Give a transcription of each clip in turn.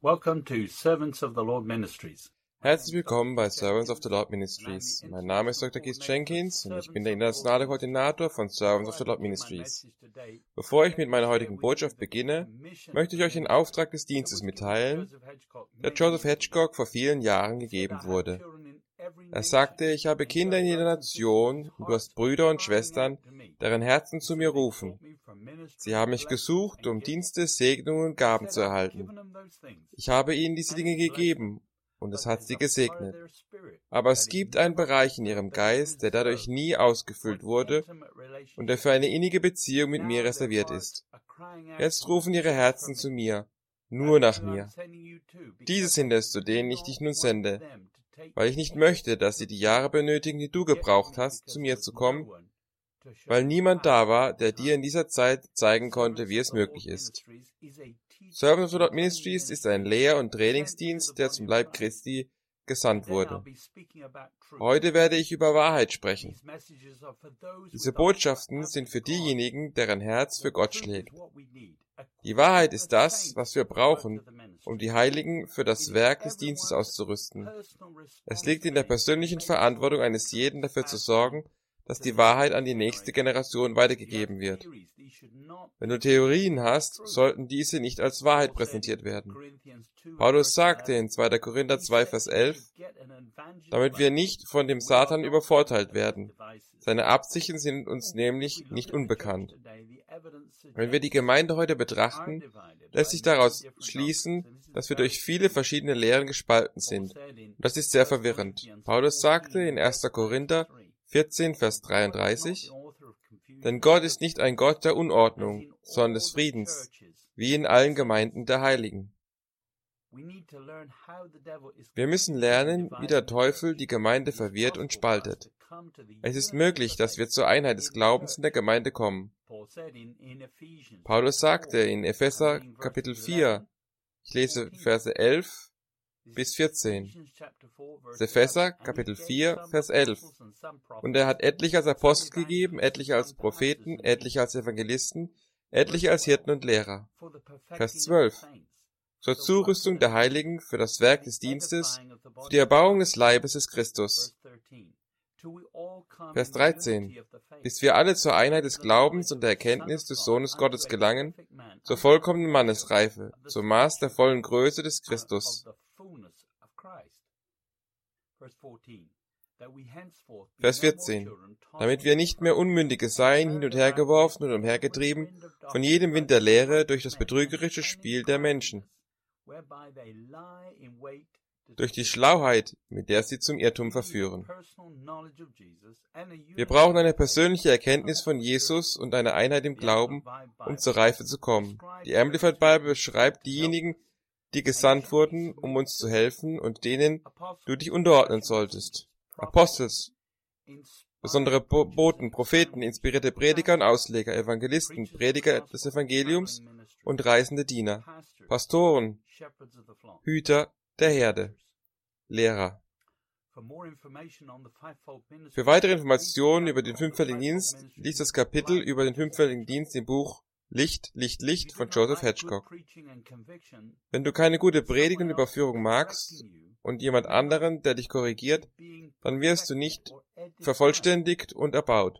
Welcome to Servants of the Lord Ministries. Herzlich willkommen bei Servants of the Lord Ministries. Mein Name ist Dr. Keith Jenkins und ich bin der internationale Koordinator von Servants of the Lord Ministries. Bevor ich mit meiner heutigen Botschaft beginne, möchte ich euch den Auftrag des Dienstes mitteilen, der Joseph Hedgecock vor vielen Jahren gegeben wurde. Er sagte, ich habe Kinder in jeder Nation und du hast Brüder und Schwestern, deren Herzen zu mir rufen. Sie haben mich gesucht, um Dienste, Segnungen und Gaben zu erhalten. Ich habe ihnen diese Dinge gegeben und es hat sie gesegnet. Aber es gibt einen Bereich in ihrem Geist, der dadurch nie ausgefüllt wurde und der für eine innige Beziehung mit mir reserviert ist. Jetzt rufen ihre Herzen zu mir, nur nach mir. Diese sind es, zu denen ich dich nun sende, weil ich nicht möchte, dass sie die Jahre benötigen, die du gebraucht hast, zu mir zu kommen, weil niemand da war, der dir in dieser Zeit zeigen konnte, wie es möglich ist. Servants of the Lord Ministries ist ein Lehr- und Trainingsdienst, der zum Leib Christi gesandt wurde. Heute werde ich über Wahrheit sprechen. Diese Botschaften sind für diejenigen, deren Herz für Gott schlägt. Die Wahrheit ist das, was wir brauchen, um die Heiligen für das Werk des Dienstes auszurüsten. Es liegt in der persönlichen Verantwortung eines jeden, dafür zu sorgen, dass die Wahrheit an die nächste Generation weitergegeben wird. Wenn du Theorien hast, sollten diese nicht als Wahrheit präsentiert werden. Paulus sagte in 2. Korinther 2, Vers 11, damit wir nicht von dem Satan übervorteilt werden. Seine Absichten sind uns nämlich nicht unbekannt. Wenn wir die Gemeinde heute betrachten, lässt sich daraus schließen, dass wir durch viele verschiedene Lehren gespalten sind. Und das ist sehr verwirrend. Paulus sagte in 1. Korinther 14, Vers 33, denn Gott ist nicht ein Gott der Unordnung, sondern des Friedens, wie in allen Gemeinden der Heiligen. Wir müssen lernen, wie der Teufel die Gemeinde verwirrt und spaltet. Es ist möglich, dass wir zur Einheit des Glaubens in der Gemeinde kommen. Paulus sagte in Epheser Kapitel 4, ich lese Verse 11 bis 14. Epheser Kapitel 4, Vers 11. Und er hat etliche als Apostel gegeben, etliche als Propheten, etliche als Evangelisten, etliche als Hirten und Lehrer. Vers 12. Zur Zurüstung der Heiligen für das Werk des Dienstes, für die Erbauung des Leibes des Christus. Vers 13. Bis wir alle zur Einheit des Glaubens und der Erkenntnis des Sohnes Gottes gelangen, zur vollkommenen Mannesreife, zum Maß der vollen Größe des Christus. Vers 14. Damit wir nicht mehr Unmündige seien, hin und her geworfen und umhergetrieben, von jedem Wind der Lehre durch das betrügerische Spiel der Menschen, durch die Schlauheit, mit der sie zum Irrtum verführen. Wir brauchen eine persönliche Erkenntnis von Jesus und eine Einheit im Glauben, um zur Reife zu kommen. Die Amplified Bible beschreibt diejenigen, die gesandt wurden, um uns zu helfen und denen du dich unterordnen solltest. Apostels, besondere Boten, Propheten, inspirierte Prediger und Ausleger, Evangelisten, Prediger des Evangeliums und reisende Diener, Pastoren, Hüter der Herde, Lehrer. Für weitere Informationen über den fünffältigen Dienst liest das Kapitel über den fünffältigen Dienst im Buch Licht, Licht, Licht von Joseph Hedgecock. Wenn du keine gute Predigt und Überführung magst und jemand anderen, der dich korrigiert, dann wirst du nicht vervollständigt und erbaut.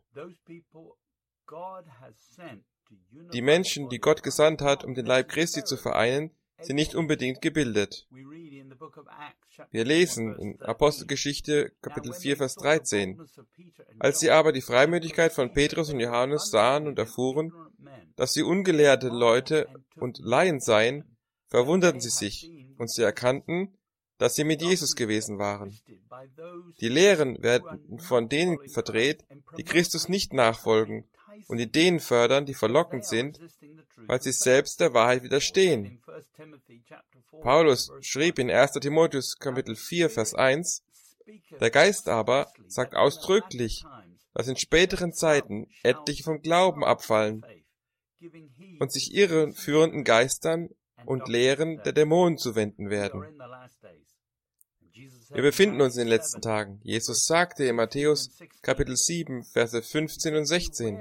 Die Menschen, die Gott gesandt hat, um den Leib Christi zu vereinen, sind nicht unbedingt gebildet. Wir lesen in Apostelgeschichte Kapitel 4, Vers 13. Als sie aber die Freimütigkeit von Petrus und Johannes sahen und erfuhren, dass sie ungelehrte Leute und Laien seien, verwunderten sie sich, und sie erkannten, dass sie mit Jesus gewesen waren. Die Lehren werden von denen verdreht, die Christus nicht nachfolgen, und die denen fördern, die verlockend sind, weil sie selbst der Wahrheit widerstehen. Paulus schrieb in 1. Timotheus Kapitel 4, Vers 1, der Geist aber sagt ausdrücklich, dass in späteren Zeiten etliche vom Glauben abfallen und sich irren führenden Geistern und Lehren der Dämonen zuwenden werden. Wir befinden uns in den letzten Tagen. Jesus sagte in Matthäus Kapitel 7, Verse 15 und 16,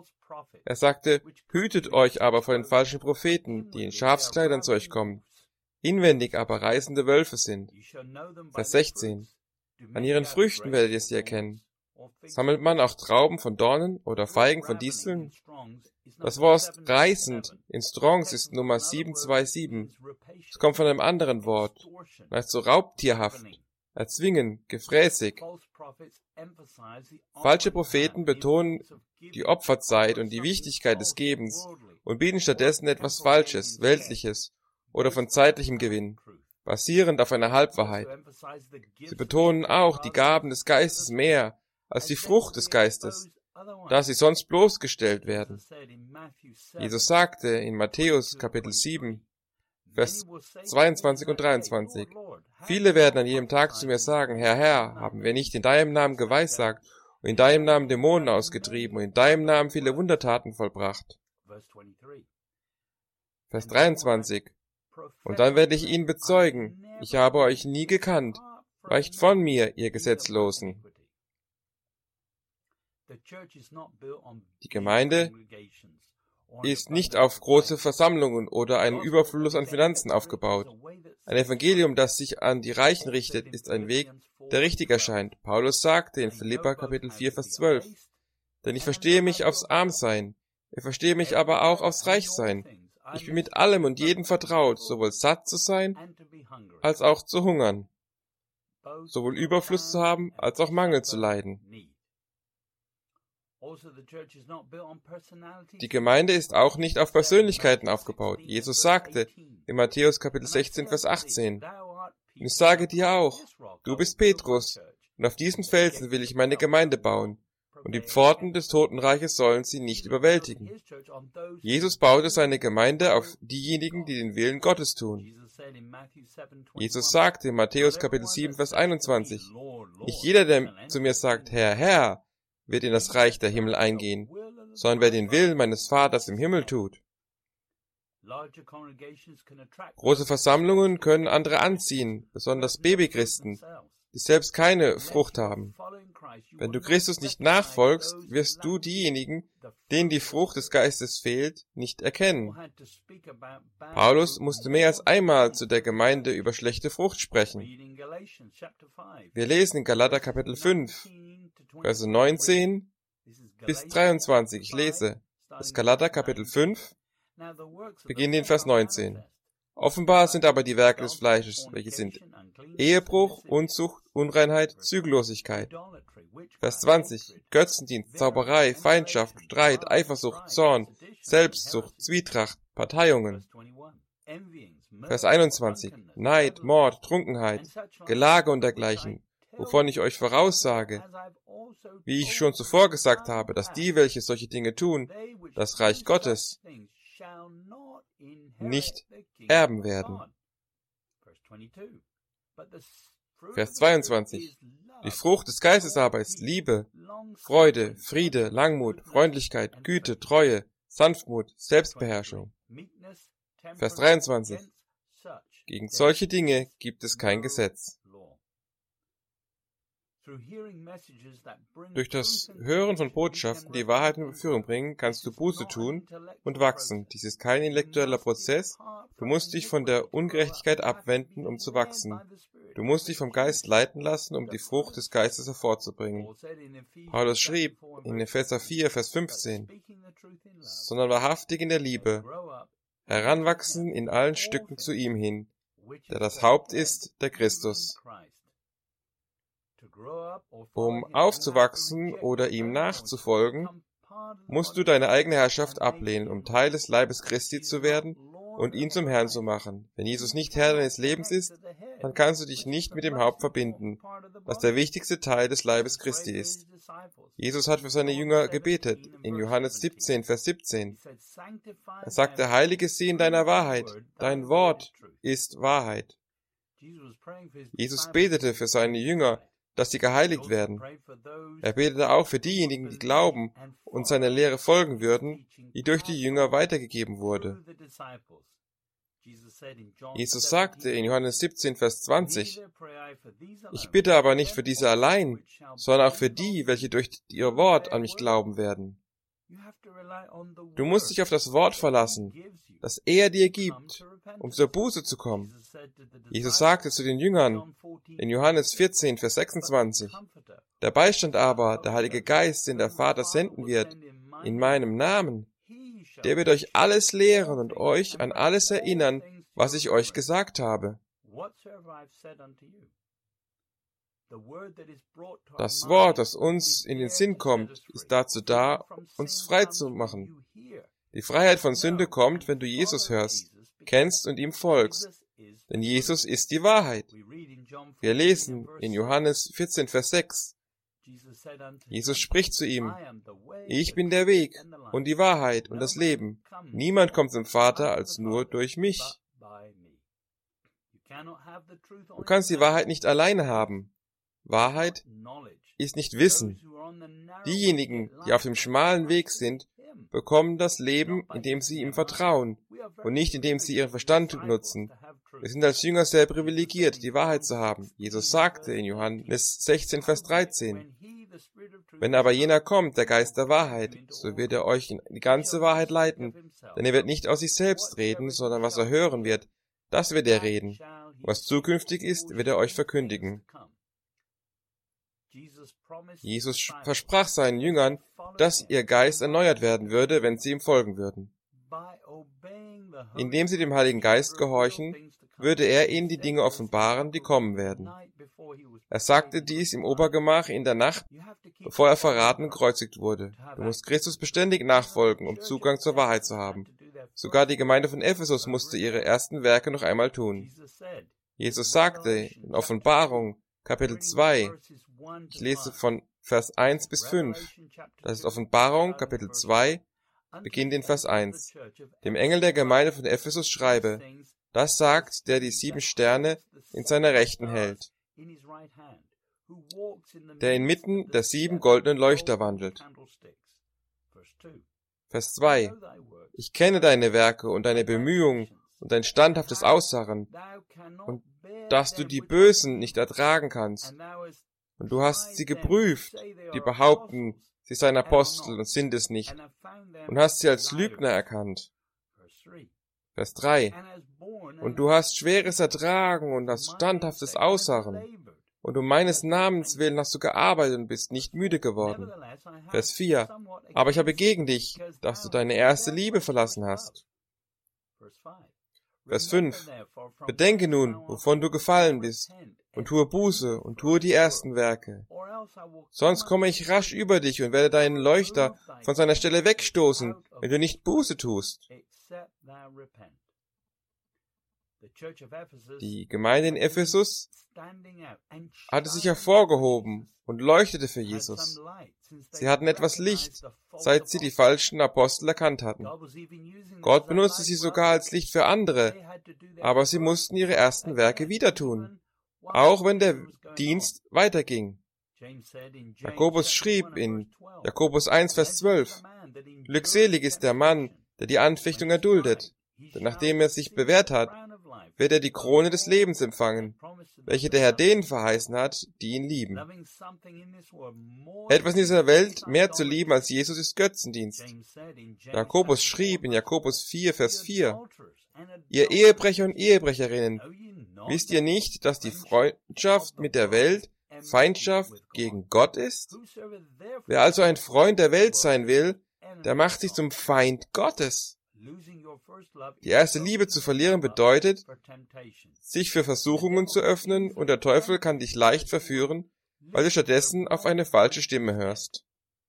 er sagte, hütet euch aber vor den falschen Propheten, die in Schafskleidern zu euch kommen, inwendig aber reißende Wölfe sind. Vers 16. An ihren Früchten werdet ihr sie erkennen. Sammelt man auch Trauben von Dornen oder Feigen von Disteln? Das Wort reißend in Strongs ist Nummer 727. Es kommt von einem anderen Wort, heißt so raubtierhaft, erzwingen, gefräßig. Falsche Propheten betonen die Opferzeit und die Wichtigkeit des Gebens und bieten stattdessen etwas Falsches, Weltliches oder von zeitlichem Gewinn, basierend auf einer Halbwahrheit. Sie betonen auch die Gaben des Geistes mehr als die Frucht des Geistes, da sie sonst bloßgestellt werden. Jesus sagte in Matthäus Kapitel 7, Vers 22 und 23, viele werden an jedem Tag zu mir sagen, Herr, Herr, haben wir nicht in deinem Namen geweissagt und in deinem Namen Dämonen ausgetrieben und in deinem Namen viele Wundertaten vollbracht. Vers 23, und dann werde ich ihnen bezeugen, ich habe euch nie gekannt, weicht von mir, ihr Gesetzlosen. Die Gemeinde ist nicht auf große Versammlungen oder einen Überfluss an Finanzen aufgebaut. Ein Evangelium, das sich an die Reichen richtet, ist ein Weg, der richtig erscheint. Paulus sagte in Philipper Kapitel 4, Vers 12, denn ich verstehe mich aufs Armsein, ich verstehe mich aber auch aufs Reichsein. Ich bin mit allem und jedem vertraut, sowohl satt zu sein, als auch zu hungern, sowohl Überfluss zu haben, als auch Mangel zu leiden. Die Gemeinde ist auch nicht auf Persönlichkeiten aufgebaut. Jesus sagte in Matthäus Kapitel 16, Vers 18, und ich sage dir auch, du bist Petrus, und auf diesen Felsen will ich meine Gemeinde bauen, und die Pforten des Totenreiches sollen sie nicht überwältigen. Jesus baute seine Gemeinde auf diejenigen, die den Willen Gottes tun. Jesus sagte in Matthäus Kapitel 7, Vers 21, nicht jeder, der zu mir sagt, Herr, Herr, wird in das Reich der Himmel eingehen, sondern wer den Willen meines Vaters im Himmel tut. Große Versammlungen können andere anziehen, besonders Babychristen, die selbst keine Frucht haben. Wenn du Christus nicht nachfolgst, wirst du diejenigen, denen die Frucht des Geistes fehlt, nicht erkennen. Paulus musste mehr als einmal zu der Gemeinde über schlechte Frucht sprechen. Wir lesen in Galater Kapitel 5, Verse 19 bis 23. Ich lese das Galater Kapitel 5, beginnt in Vers 19. Offenbar sind aber die Werke des Fleisches, welche sind Ehebruch, Unzucht, Unreinheit, Zügellosigkeit. Vers 20. Götzendienst, Zauberei, Feindschaft, Streit, Eifersucht, Zorn, Selbstsucht, Zwietracht, Parteiungen. Vers 21. Neid, Mord, Trunkenheit, Gelage und dergleichen, wovon ich euch voraussage, wie ich schon zuvor gesagt habe, dass die, welche solche Dinge tun, das Reich Gottes nicht erben werden. Vers 22. Die Frucht des Geistes aber ist Liebe, Freude, Friede, Langmut, Freundlichkeit, Güte, Treue, Sanftmut, Selbstbeherrschung. Vers 23. Gegen solche Dinge gibt es kein Gesetz. Durch das Hören von Botschaften, die Wahrheit in Beführung bringen, kannst du Buße tun und wachsen. Dies ist kein intellektueller Prozess. Du musst dich von der Ungerechtigkeit abwenden, um zu wachsen. Du musst dich vom Geist leiten lassen, um die Frucht des Geistes hervorzubringen. Paulus schrieb in Epheser 4, Vers 15, sondern wahrhaftig in der Liebe, heranwachsen in allen Stücken zu ihm hin, der das Haupt ist, der Christus. Um aufzuwachsen oder ihm nachzufolgen, musst du deine eigene Herrschaft ablehnen, um Teil des Leibes Christi zu werden und ihn zum Herrn zu machen. Wenn Jesus nicht Herr deines Lebens ist, dann kannst du dich nicht mit dem Haupt verbinden, das der wichtigste Teil des Leibes Christi ist. Jesus hat für seine Jünger gebetet, in Johannes 17, Vers 17. Er sagte, heilige sie in deiner Wahrheit, dein Wort ist Wahrheit. Jesus betete für seine Jünger, dass sie geheiligt werden. Er betete auch für diejenigen, die glauben und seiner Lehre folgen würden, die durch die Jünger weitergegeben wurde. Jesus sagte in Johannes 17, Vers 20, ich bitte aber nicht für diese allein, sondern auch für die, welche durch ihr Wort an mich glauben werden. Du musst dich auf das Wort verlassen, das er dir gibt, um zur Buße zu kommen. Jesus sagte zu den Jüngern in Johannes 14, Vers 26, der Beistand aber, der Heilige Geist, den der Vater senden wird, in meinem Namen, der wird euch alles lehren und euch an alles erinnern, was ich euch gesagt habe. Das Wort, das uns in den Sinn kommt, ist dazu da, uns frei zu machen. Die Freiheit von Sünde kommt, wenn du Jesus hörst, kennst und ihm folgst. Denn Jesus ist die Wahrheit. Wir lesen in Johannes 14, Vers 6. Jesus spricht zu ihm, ich bin der Weg und die Wahrheit und das Leben. Niemand kommt zum Vater als nur durch mich. Du kannst die Wahrheit nicht alleine haben. Wahrheit ist nicht Wissen. Diejenigen, die auf dem schmalen Weg sind, bekommen das Leben, indem sie ihm vertrauen und nicht indem sie ihren Verstand nutzen. Wir sind als Jünger sehr privilegiert, die Wahrheit zu haben. Jesus sagte in Johannes 16, Vers 13, wenn aber jener kommt, der Geist der Wahrheit, so wird er euch in die ganze Wahrheit leiten, denn er wird nicht aus sich selbst reden, sondern was er hören wird, das wird er reden. Was zukünftig ist, wird er euch verkündigen. Jesus versprach seinen Jüngern, dass ihr Geist erneuert werden würde, wenn sie ihm folgen würden. Indem sie dem Heiligen Geist gehorchen, würde er ihnen die Dinge offenbaren, die kommen werden. Er sagte dies im Obergemach in der Nacht, bevor er verraten und gekreuzigt wurde. Du musst Christus beständig nachfolgen, um Zugang zur Wahrheit zu haben. Sogar die Gemeinde von Ephesus musste ihre ersten Werke noch einmal tun. Jesus sagte in Offenbarung, Kapitel 2, ich lese von Vers 1 bis 5, das ist Offenbarung, Kapitel 2, beginnt in Vers 1. Dem Engel der Gemeinde von Ephesus schreibe, das sagt, der die 7 Sterne in seiner Rechten hält, der inmitten der 7 goldenen Leuchter wandelt. Vers 2. Ich kenne deine Werke und deine Bemühungen und dein standhaftes Ausharren und dass du die Bösen nicht ertragen kannst. Und du hast sie geprüft, die behaupten, sie seien Apostel und sind es nicht, und hast sie als Lügner erkannt. Vers 3. Und du hast Schweres ertragen und hast standhaftes Ausharren. Und um meines Namens willen hast du gearbeitet und bist nicht müde geworden. Vers 4. Aber ich habe gegen dich, dass du deine erste Liebe verlassen hast. Vers 5. Bedenke nun, wovon du gefallen bist, und tue Buße und tue die ersten Werke. Sonst komme ich rasch über dich und werde deinen Leuchter von seiner Stelle wegstoßen, wenn du nicht Buße tust. Die Gemeinde in Ephesus hatte sich hervorgehoben und leuchtete für Jesus. Sie hatten etwas Licht, seit sie die falschen Apostel erkannt hatten. Gott benutzte sie sogar als Licht für andere, aber sie mussten ihre ersten Werke wieder tun, auch wenn der Dienst weiterging. Jakobus schrieb in Jakobus 1, Vers 12, Glückselig ist der Mann, der die Anfechtung erduldet, denn nachdem er sich bewährt hat, wird er die Krone des Lebens empfangen, welche der Herr denen verheißen hat, die ihn lieben. Etwas in dieser Welt mehr zu lieben als Jesus ist Götzendienst. Jakobus schrieb in Jakobus 4, Vers 4, Ihr Ehebrecher und Ehebrecherinnen, wisst ihr nicht, dass die Freundschaft mit der Welt Feindschaft gegen Gott ist? Wer also ein Freund der Welt sein will, der macht sich zum Feind Gottes. Die erste Liebe zu verlieren bedeutet, sich für Versuchungen zu öffnen, und der Teufel kann dich leicht verführen, weil du stattdessen auf eine falsche Stimme hörst.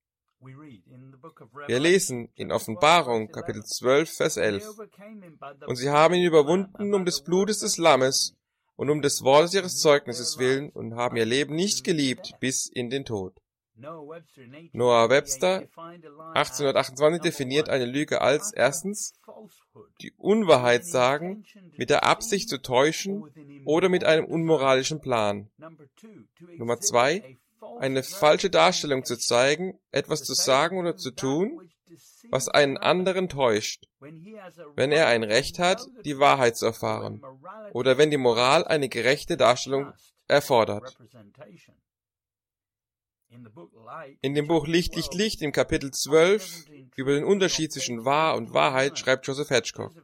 Wir lesen in Offenbarung, Kapitel 12, Vers 11. Und sie haben ihn überwunden um des Blutes des Lammes und um des Wortes ihres Zeugnisses willen und haben ihr Leben nicht geliebt bis in den Tod. Noah Webster 1828 definiert eine Lüge als erstens die Unwahrheit sagen, mit der Absicht zu täuschen oder mit einem unmoralischen Plan. Nummer 2, eine falsche Darstellung zu zeigen, etwas zu sagen oder zu tun, was einen anderen täuscht, wenn er ein Recht hat, die Wahrheit zu erfahren, oder wenn die Moral eine gerechte Darstellung erfordert. In dem Buch Licht, Licht, Licht im Kapitel 12 über den Unterschied zwischen Wahr und Wahrheit schreibt Joseph Hedgecock: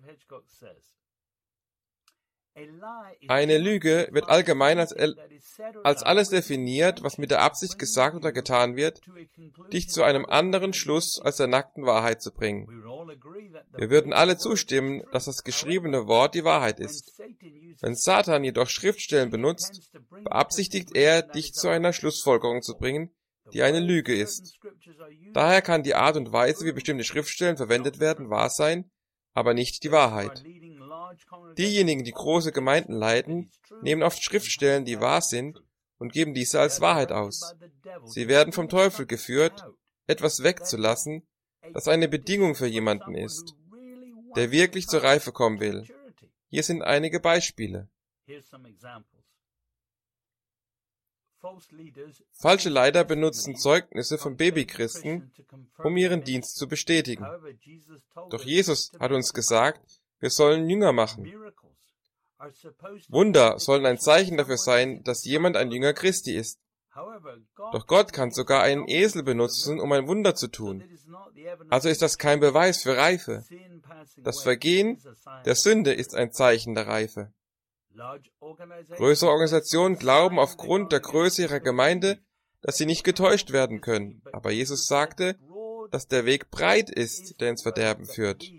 Eine Lüge wird allgemein als alles definiert, was mit der Absicht gesagt oder getan wird, dich zu einem anderen Schluss als der nackten Wahrheit zu bringen. Wir würden alle zustimmen, dass das geschriebene Wort die Wahrheit ist. Wenn Satan jedoch Schriftstellen benutzt, beabsichtigt er, dich zu einer Schlussfolgerung zu bringen, die eine Lüge ist. Daher kann die Art und Weise, wie bestimmte Schriftstellen verwendet werden, wahr sein, aber nicht die Wahrheit. Diejenigen, die große Gemeinden leiten, nehmen oft Schriftstellen, die wahr sind, und geben diese als Wahrheit aus. Sie werden vom Teufel geführt, etwas wegzulassen, das eine Bedingung für jemanden ist, der wirklich zur Reife kommen will. Hier sind einige Beispiele. Falsche Leiter benutzen Zeugnisse von Babychristen, um ihren Dienst zu bestätigen. Doch Jesus hat uns gesagt, wir sollen Jünger machen. Wunder sollen ein Zeichen dafür sein, dass jemand ein Jünger Christi ist. Doch Gott kann sogar einen Esel benutzen, um ein Wunder zu tun. Also ist das kein Beweis für Reife. Das Vergehen der Sünde ist ein Zeichen der Reife. Größere Organisationen glauben aufgrund der Größe ihrer Gemeinde, dass sie nicht getäuscht werden können. Aber Jesus sagte, dass der Weg breit ist, der ins Verderben führt.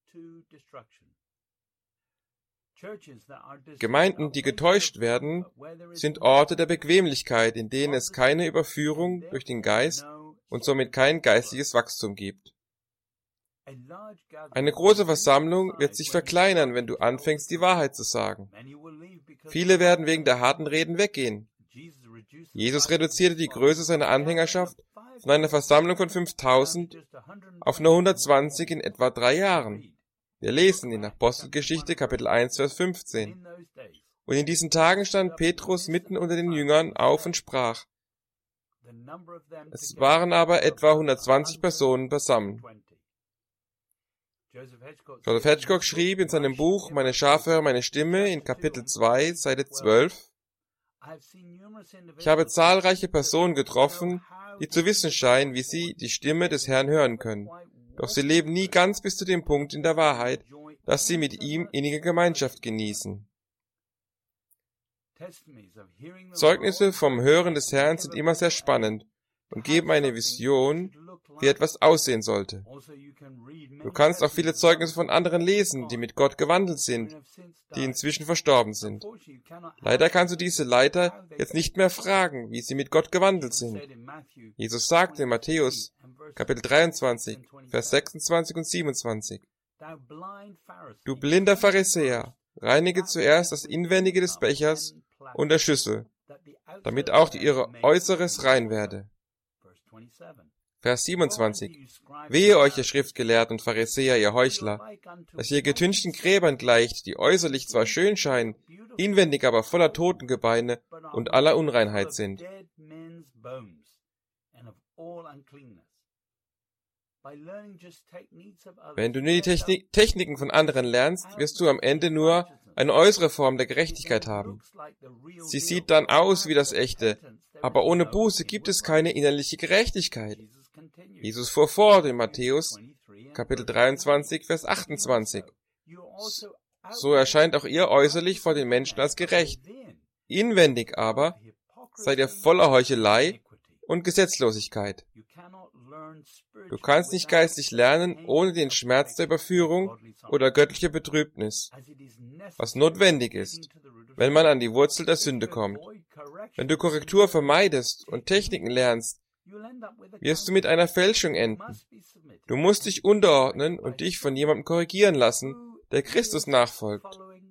Gemeinden, die getäuscht werden, sind Orte der Bequemlichkeit, in denen es keine Überführung durch den Geist und somit kein geistliches Wachstum gibt. Eine große Versammlung wird sich verkleinern, wenn du anfängst, die Wahrheit zu sagen. Viele werden wegen der harten Reden weggehen. Jesus reduzierte die Größe seiner Anhängerschaft von einer Versammlung von 5000 auf nur 120 in etwa 3 Jahren. Wir lesen in Apostelgeschichte Kapitel 1, Vers 15. Und in diesen Tagen stand Petrus mitten unter den Jüngern auf und sprach. Es waren aber etwa 120 Personen beisammen. Joseph Hedgecock schrieb in seinem Buch Meine Schafe hören meine Stimme in Kapitel 2, Seite 12, ich habe zahlreiche Personen getroffen, die zu wissen scheinen, wie sie die Stimme des Herrn hören können. Doch sie leben nie ganz bis zu dem Punkt in der Wahrheit, dass sie mit ihm innige Gemeinschaft genießen. Zeugnisse vom Hören des Herrn sind immer sehr spannend und geben eine Vision, wie etwas aussehen sollte. Du kannst auch viele Zeugnisse von anderen lesen, die mit Gott gewandelt sind, die inzwischen verstorben sind. Leider kannst du diese Leiter jetzt nicht mehr fragen, wie sie mit Gott gewandelt sind. Jesus sagte in Matthäus, Kapitel 23, Vers 26 und 27, Du blinder Pharisäer, reinige zuerst das Inwendige des Bechers und der Schüssel, damit auch ihre Äußeres rein werde. Vers 27. Wehe euch, ihr Schriftgelehrten und Pharisäer, ihr Heuchler, dass ihr getünchten Gräbern gleicht, die äußerlich zwar schön scheinen, inwendig aber voller Totengebeine und aller Unreinheit sind. Wenn du nur die Techniken von anderen lernst, wirst du am Ende nur eine äußere Form der Gerechtigkeit haben. Sie sieht dann aus wie das Echte, aber ohne Buße gibt es keine innerliche Gerechtigkeit. Jesus fuhr fort in Matthäus, Kapitel 23, Vers 28. So erscheint auch ihr äußerlich vor den Menschen als gerecht. Inwendig aber seid ihr voller Heuchelei und Gesetzlosigkeit. Du kannst nicht geistlich lernen, ohne den Schmerz der Überführung oder göttlicher Betrübnis, was notwendig ist, wenn man an die Wurzel der Sünde kommt. Wenn du Korrektur vermeidest und Techniken lernst, wirst du mit einer Fälschung enden. Du musst dich unterordnen und dich von jemandem korrigieren lassen, der Christus nachfolgt.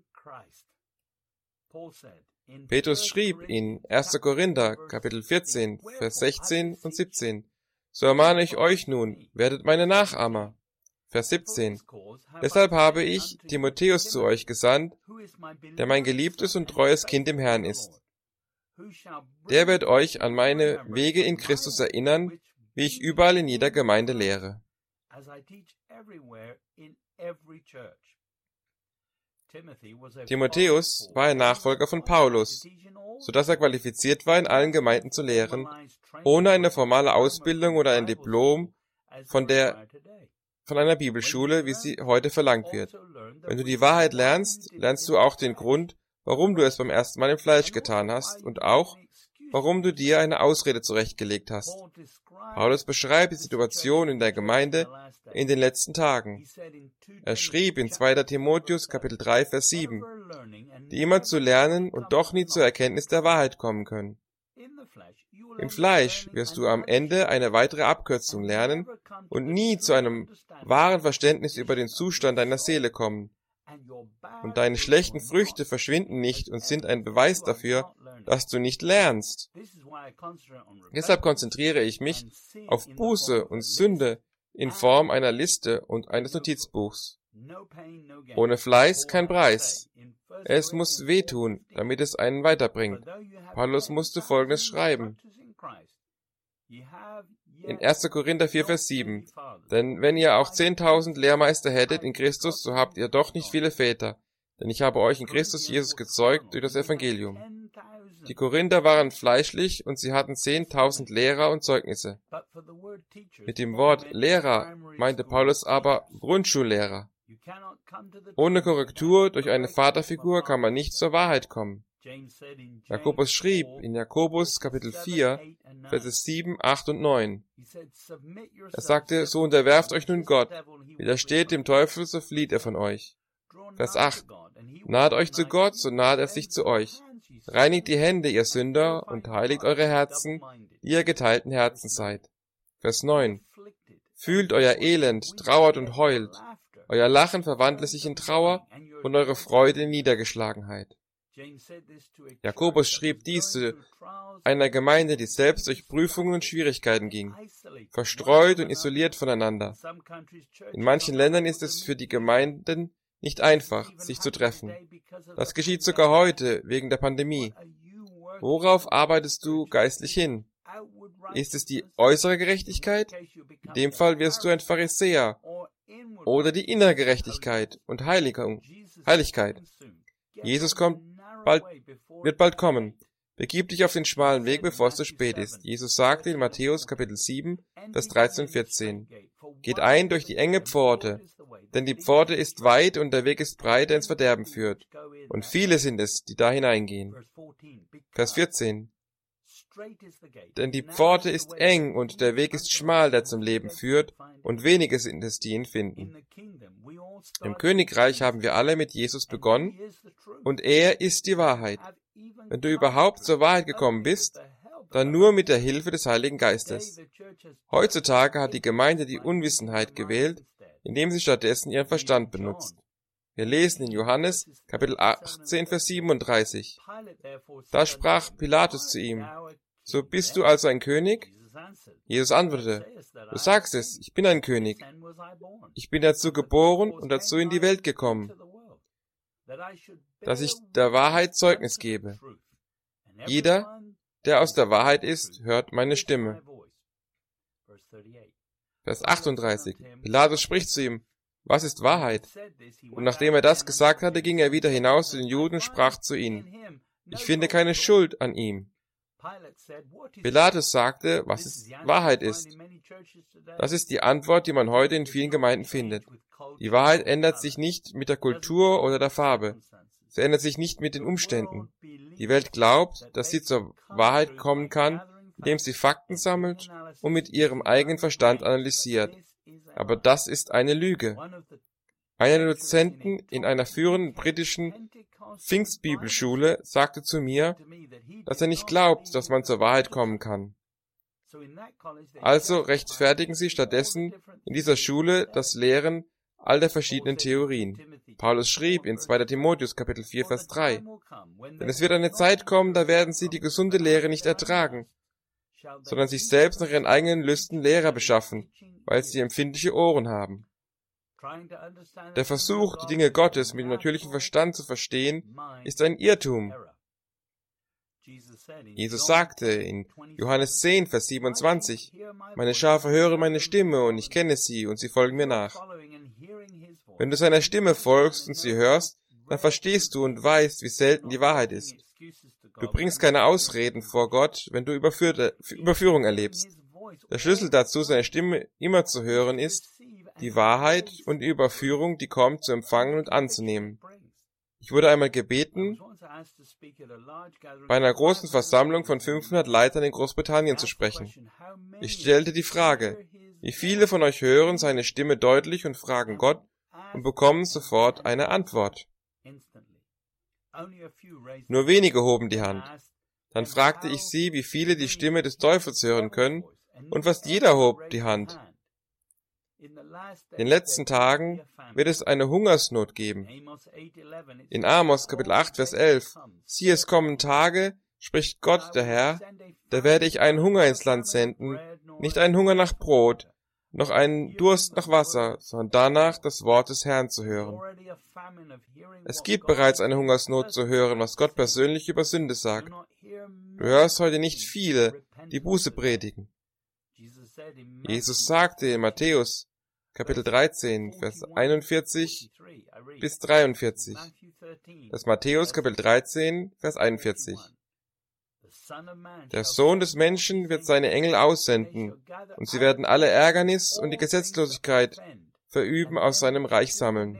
Petrus schrieb in 1. Korinther, Kapitel 14, Vers 16 und 17, So ermahne ich euch nun, werdet meine Nachahmer. Vers 17. Deshalb habe ich Timotheus zu euch gesandt, der mein geliebtes und treues Kind im Herrn ist. Der wird euch an meine Wege in Christus erinnern, wie ich überall in jeder Gemeinde lehre. Timotheus war ein Nachfolger von Paulus, sodass er qualifiziert war, in allen Gemeinden zu lehren, ohne eine formale Ausbildung oder ein Diplom von einer Bibelschule, wie sie heute verlangt wird. Wenn du die Wahrheit lernst, lernst du auch den Grund, warum du es beim ersten Mal im Fleisch getan hast und auch, warum du dir eine Ausrede zurechtgelegt hast. Paulus beschreibt die Situation in der Gemeinde in den letzten Tagen. Er schrieb in 2. Timotheus Kapitel 3, Vers 7, die immer zu lernen und doch nie zur Erkenntnis der Wahrheit kommen können. Im Fleisch wirst du am Ende eine weitere Abkürzung lernen und nie zu einem wahren Verständnis über den Zustand deiner Seele kommen. Und deine schlechten Früchte verschwinden nicht und sind ein Beweis dafür, dass du nicht lernst. Deshalb konzentriere ich mich auf Buße und Sünde in Form einer Liste und eines Notizbuchs. Ohne Fleiß kein Preis. Es muss wehtun, damit es einen weiterbringt. Paulus musste Folgendes schreiben. In 1. Korinther 4, Vers 7. Denn wenn ihr auch 10.000 Lehrmeister hättet in Christus, so habt ihr doch nicht viele Väter. Denn ich habe euch in Christus Jesus gezeugt durch das Evangelium. Die Korinther waren fleischlich und sie hatten 10.000 Lehrer und Zeugnisse. Mit dem Wort Lehrer meinte Paulus aber Grundschullehrer. Ohne Korrektur durch eine Vaterfigur kann man nicht zur Wahrheit kommen. Jakobus schrieb in Jakobus Kapitel 4, Verse 7, 8 und 9. Er sagte, so unterwerft euch nun Gott, widersteht dem Teufel, so flieht er von euch. Vers 8. Naht euch zu Gott, so naht er sich zu euch. Reinigt die Hände, ihr Sünder, und heiligt eure Herzen, die ihr geteilten Herzen seid. Vers 9. Fühlt euer Elend, trauert und heult. Euer Lachen verwandle sich in Trauer und eure Freude in Niedergeschlagenheit. Jakobus schrieb dies zu einer Gemeinde, die selbst durch Prüfungen und Schwierigkeiten ging, verstreut und isoliert voneinander. In manchen Ländern ist es für die Gemeinden nicht einfach, sich zu treffen. Das geschieht sogar heute wegen der Pandemie. Worauf arbeitest du geistlich hin? Ist es die äußere Gerechtigkeit? In dem Fall wirst du ein Pharisäer. Oder die innere Gerechtigkeit und Heiligkeit. Jesus wird bald kommen. Begib dich auf den schmalen Weg, bevor es zu spät ist. Jesus sagte in Matthäus Kapitel 7, Vers 13 und 14. Geht ein durch die enge Pforte, denn die Pforte ist weit und der Weg ist breit, der ins Verderben führt. Und viele sind es, die da hineingehen. Vers 14. Denn die Pforte ist eng und der Weg ist schmal, der zum Leben führt, und wenige sind es, die ihn finden. Im Königreich haben wir alle mit Jesus begonnen, und er ist die Wahrheit. Wenn du überhaupt zur Wahrheit gekommen bist, dann nur mit der Hilfe des Heiligen Geistes. Heutzutage hat die Gemeinde die Unwissenheit gewählt, indem sie stattdessen ihren Verstand benutzt. Wir lesen in Johannes, Kapitel 18, Vers 37. Da sprach Pilatus zu ihm, so bist du also ein König? Jesus antwortete, du sagst es, ich bin ein König. Ich bin dazu geboren und dazu in die Welt gekommen, dass ich der Wahrheit Zeugnis gebe. Jeder, der aus der Wahrheit ist, hört meine Stimme. Vers 38. Pilatus spricht zu ihm, was ist Wahrheit? Und nachdem er das gesagt hatte, ging er wieder hinaus zu den Juden und sprach zu ihnen, ich finde keine Schuld an ihm. Pilatus sagte, was es Wahrheit ist. Das ist die Antwort, die man heute in vielen Gemeinden findet. Die Wahrheit ändert sich nicht mit der Kultur oder der Farbe. Sie ändert sich nicht mit den Umständen. Die Welt glaubt, dass sie zur Wahrheit kommen kann, indem sie Fakten sammelt und mit ihrem eigenen Verstand analysiert. Aber das ist eine Lüge. Einer der Dozenten in einer führenden britischen Pfingstbibelschule sagte zu mir, dass er nicht glaubt, dass man zur Wahrheit kommen kann. Also rechtfertigen sie stattdessen in dieser Schule das Lehren all der verschiedenen Theorien. Paulus schrieb in 2. Timotheus Kapitel 4, Vers 3, denn es wird eine Zeit kommen, da werden sie die gesunde Lehre nicht ertragen, sondern sich selbst nach ihren eigenen Lüsten Lehrer beschaffen, weil sie empfindliche Ohren haben. Der Versuch, die Dinge Gottes mit dem natürlichen Verstand zu verstehen, ist ein Irrtum. Jesus sagte in Johannes 10, Vers 27, meine Schafe hören meine Stimme und ich kenne sie und sie folgen mir nach. Wenn du seiner Stimme folgst und sie hörst, dann verstehst du und weißt, wie selten die Wahrheit ist. Du bringst keine Ausreden vor Gott, wenn du Überführung erlebst. Der Schlüssel dazu, seine Stimme immer zu hören, ist, die Wahrheit und die Überführung, die kommt, zu empfangen und anzunehmen. Ich wurde einmal gebeten, bei einer großen Versammlung von 500 Leitern in Großbritannien zu sprechen. Ich stellte die Frage, wie viele von euch hören seine Stimme deutlich und fragen Gott und bekommen sofort eine Antwort. Nur wenige hoben die Hand. Dann fragte ich sie, wie viele die Stimme des Teufels hören können, und fast jeder hob die Hand. In den letzten Tagen wird es eine Hungersnot geben. In Amos Kapitel 8, Vers 11, siehe, es kommen Tage, spricht Gott der Herr, da werde ich einen Hunger ins Land senden, nicht einen Hunger nach Brot, noch einen Durst nach Wasser, sondern danach das Wort des Herrn zu hören. Es gibt bereits eine Hungersnot zu hören, was Gott persönlich über Sünde sagt. Du hörst heute nicht viele, die Buße predigen. Jesus sagte in Matthäus, Kapitel 13, Vers 41 bis 43. Das ist Matthäus, Kapitel 13, Vers 41. Der Sohn des Menschen wird seine Engel aussenden, und sie werden alle Ärgernis und die Gesetzlosigkeit verüben aus seinem Reich sammeln.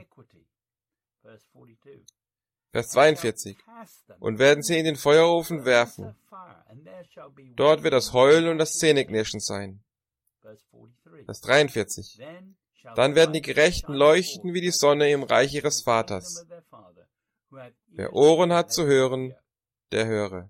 Vers 42. Und werden sie in den Feuerofen werfen. Dort wird das Heulen und das Zähneknirschen sein. Vers 43. Dann werden die Gerechten leuchten wie die Sonne im Reich ihres Vaters. Wer Ohren hat zu hören, der höre.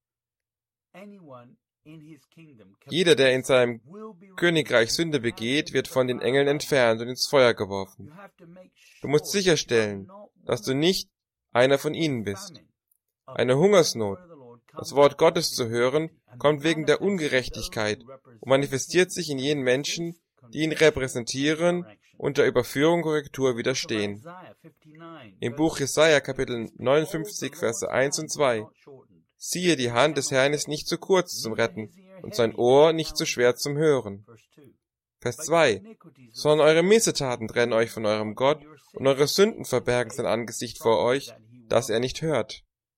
Jeder, der in seinem Königreich Sünde begeht, wird von den Engeln entfernt und ins Feuer geworfen. Du musst sicherstellen, dass du nicht einer von ihnen bist. Eine Hungersnot, das Wort Gottes zu hören, kommt wegen der Ungerechtigkeit und manifestiert sich in jenen Menschen, die ihn repräsentieren und der Überführung und Korrektur widerstehen. Im Buch Jesaja, Kapitel 59, Verse 1 und 2. Siehe, die Hand des Herrn ist nicht zu kurz zum Retten und sein Ohr nicht zu schwer zum Hören. Vers 2. Sondern eure Missetaten trennen euch von eurem Gott und eure Sünden verbergen sein Angesicht vor euch, dass er nicht hört.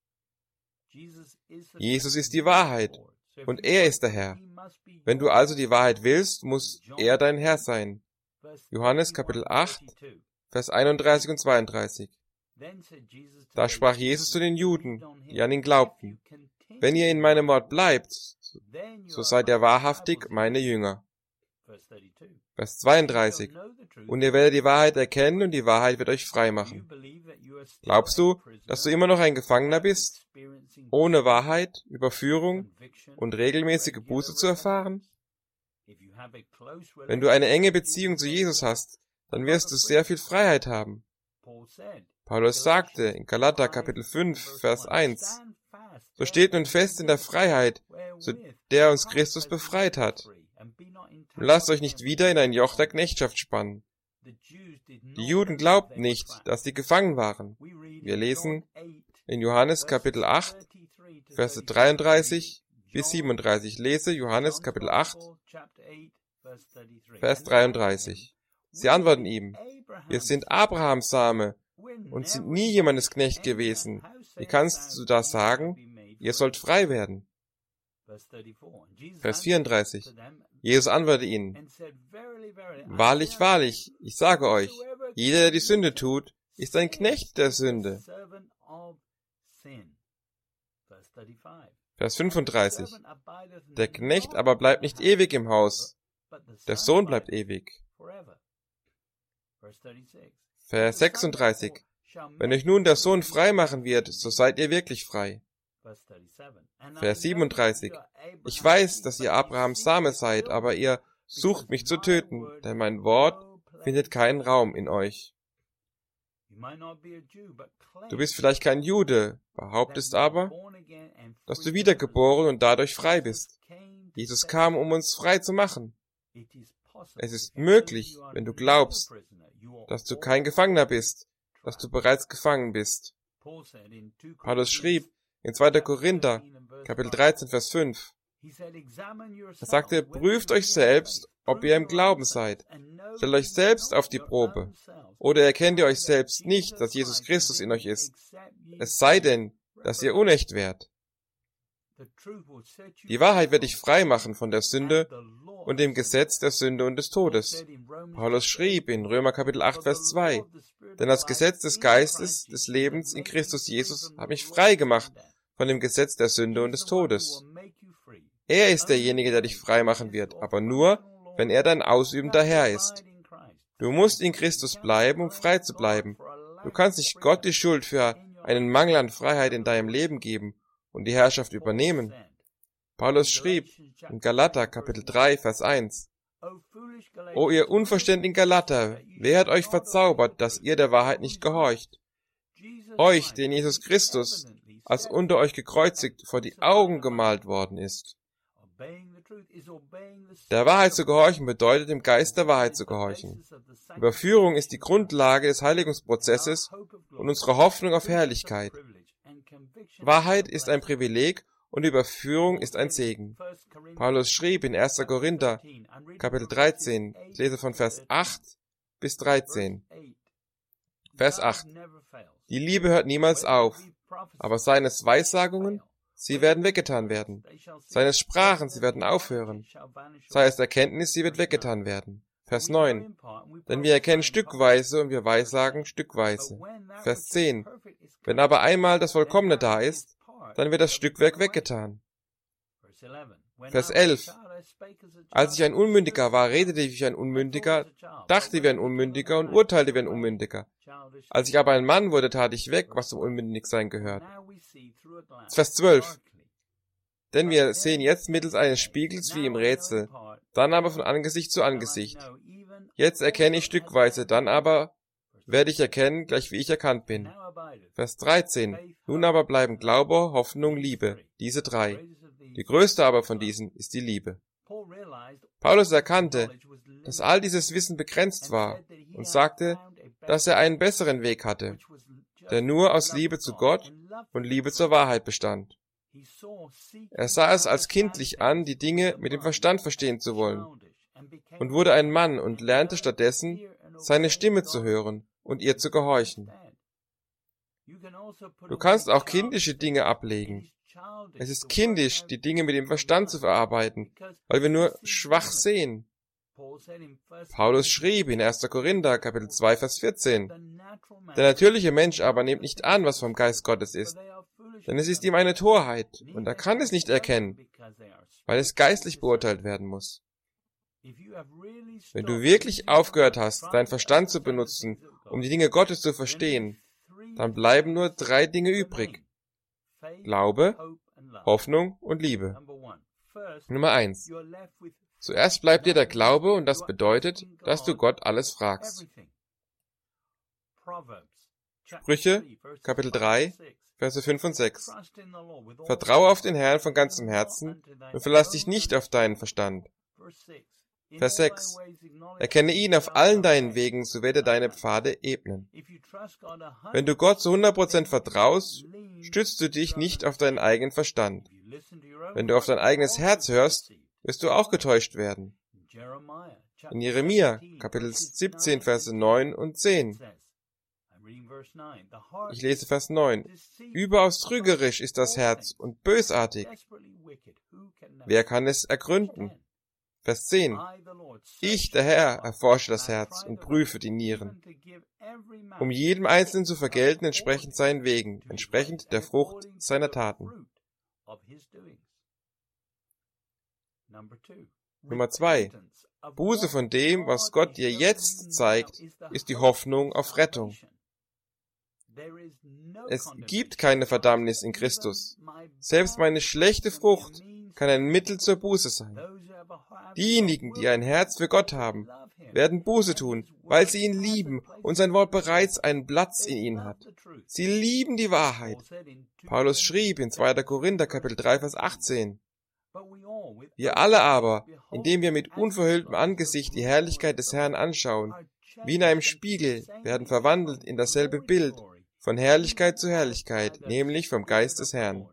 Jesus ist die Wahrheit und er ist der Herr. Wenn du also die Wahrheit willst, muss er dein Herr sein. Johannes Kapitel 8, Vers 31 und 32. Da sprach Jesus zu den Juden, die an ihn glaubten, wenn ihr in meinem Wort bleibt, so seid ihr wahrhaftig meine Jünger. Vers 32. Und ihr werdet die Wahrheit erkennen und die Wahrheit wird euch frei machen. Glaubst du, dass du immer noch ein Gefangener bist, ohne Wahrheit, Überführung und regelmäßige Buße zu erfahren? Wenn du eine enge Beziehung zu Jesus hast, dann wirst du sehr viel Freiheit haben. Paulus sagte in Galater Kapitel 5, Vers 1, so steht nun fest in der Freiheit, zu der uns Christus befreit hat. Und lasst euch nicht wieder in ein Joch der Knechtschaft spannen. Die Juden glaubten nicht, dass sie gefangen waren. Wir lesen in Johannes Kapitel 8, Verse 33 bis 37. Ich lese Johannes Kapitel 8, Vers 33. Sie antworten ihm, wir sind Abrahams Same und sind nie jemandes Knecht gewesen. Wie kannst du das sagen? Ihr sollt frei werden. Vers 34. Jesus antwortete ihnen, wahrlich, wahrlich, ich sage euch, jeder, der die Sünde tut, ist ein Knecht der Sünde. Vers 35. Der Knecht aber bleibt nicht ewig im Haus, der Sohn bleibt ewig. Vers 36. Wenn euch nun der Sohn frei machen wird, so seid ihr wirklich frei. Vers 37. Ich weiß, dass ihr Abrahams Same seid, aber ihr sucht mich zu töten, denn mein Wort findet keinen Raum in euch. Du bist vielleicht kein Jude, behauptest aber, dass du wiedergeboren und dadurch frei bist. Jesus kam, um uns frei zu machen. Es ist möglich, wenn du glaubst, dass du kein Gefangener bist, dass du bereits gefangen bist. Paulus schrieb in 2. Korinther, Kapitel 13, Vers 5. Er sagte, prüft euch selbst, ob ihr im Glauben seid. Stellt euch selbst auf die Probe. Oder erkennt ihr euch selbst nicht, dass Jesus Christus in euch ist? Es sei denn, dass ihr unecht wärt. Die Wahrheit wird dich frei machen von der Sünde und dem Gesetz der Sünde und des Todes. Paulus schrieb in Römer Kapitel 8, Vers 2, denn das Gesetz des Geistes, des Lebens in Christus Jesus hat mich frei gemacht von dem Gesetz der Sünde und des Todes. Er ist derjenige, der dich frei machen wird, aber nur, wenn er dein ausübender Herr ist. Du musst in Christus bleiben, um frei zu bleiben. Du kannst nicht Gott die Schuld für einen Mangel an Freiheit in deinem Leben geben und die Herrschaft übernehmen. Paulus schrieb in Galater Kapitel 3, Vers 1, O ihr unverständigen Galater, wer hat euch verzaubert, dass ihr der Wahrheit nicht gehorcht? Euch, den Jesus Christus, als unter euch gekreuzigt, vor die Augen gemalt worden ist. Der Wahrheit zu gehorchen bedeutet, dem Geist der Wahrheit zu gehorchen. Überführung ist die Grundlage des Heiligungsprozesses und unsere Hoffnung auf Herrlichkeit. Wahrheit ist ein Privileg und Überführung ist ein Segen. Paulus schrieb in 1. Korinther, Kapitel 13, ich lese von Vers 8 bis 13. Vers 8. Die Liebe hört niemals auf, aber seines Weissagungen, sie werden weggetan werden. Seines Sprachen, sie werden aufhören. Sei es Erkenntnis, sie wird weggetan werden. Vers 9. Denn wir erkennen stückweise und wir weissagen stückweise. Vers 10. Wenn aber einmal das Vollkommene da ist, dann wird das Stückwerk weggetan. Vers 11. Als ich ein Unmündiger war, redete ich wie ein Unmündiger, dachte wie ein Unmündiger und urteilte wie ein Unmündiger. Als ich aber ein Mann wurde, tat ich weg, was zum Unmündigsein gehört. Vers 12. Denn wir sehen jetzt mittels eines Spiegels wie im Rätsel, dann aber von Angesicht zu Angesicht. Jetzt erkenne ich stückweise, dann aber werde ich erkennen, gleich wie ich erkannt bin. Vers 13. Nun aber bleiben Glaube, Hoffnung, Liebe, diese drei. Die größte aber von diesen ist die Liebe. Paulus erkannte, dass all dieses Wissen begrenzt war und sagte, dass er einen besseren Weg hatte, der nur aus Liebe zu Gott und Liebe zur Wahrheit bestand. Er sah es als kindlich an, die Dinge mit dem Verstand verstehen zu wollen, und wurde ein Mann und lernte stattdessen, seine Stimme zu hören und ihr zu gehorchen. Du kannst auch kindische Dinge ablegen. Es ist kindisch, die Dinge mit dem Verstand zu verarbeiten, weil wir nur schwach sehen. Paulus schrieb in 1. Korinther, Kapitel 2, Vers 14, der natürliche Mensch aber nimmt nicht an, was vom Geist Gottes ist, denn es ist ihm eine Torheit, und er kann es nicht erkennen, weil es geistlich beurteilt werden muss. Wenn du wirklich aufgehört hast, deinen Verstand zu benutzen, um die Dinge Gottes zu verstehen, dann bleiben nur 3 Dinge übrig. Glaube, Hoffnung und Liebe. Nummer 1. Zuerst bleibt dir der Glaube und das bedeutet, dass du Gott alles fragst. Sprüche, Kapitel 3, Verse 5 und 6. Vertraue auf den Herrn von ganzem Herzen und verlass dich nicht auf deinen Verstand. Vers 6. Erkenne ihn auf allen deinen Wegen, so wird er deine Pfade ebnen. Wenn du Gott zu 100% vertraust, stützt du dich nicht auf deinen eigenen Verstand. Wenn du auf dein eigenes Herz hörst, wirst du auch getäuscht werden. In Jeremia, Kapitel 17, Verse 9 und 10. Ich lese Vers 9. Überaus trügerisch ist das Herz und bösartig. Wer kann es ergründen? Vers 10. Ich, der Herr, erforsche das Herz und prüfe die Nieren, um jedem Einzelnen zu vergelten entsprechend seinen Wegen, entsprechend der Frucht seiner Taten. Nummer 2. Buße von dem, was Gott dir jetzt zeigt, ist die Hoffnung auf Rettung. Es gibt keine Verdammnis in Christus. Selbst meine schlechte Frucht kann ein Mittel zur Buße sein. Diejenigen, die ein Herz für Gott haben, werden Buße tun, weil sie ihn lieben und sein Wort bereits einen Platz in ihnen hat. Sie lieben die Wahrheit. Paulus schrieb in 2. Korinther, Kapitel 3, Vers 18. Wir alle aber, indem wir mit unverhülltem Angesicht die Herrlichkeit des Herrn anschauen, wie in einem Spiegel, werden verwandelt in dasselbe Bild, von Herrlichkeit zu Herrlichkeit, nämlich vom Geist des Herrn.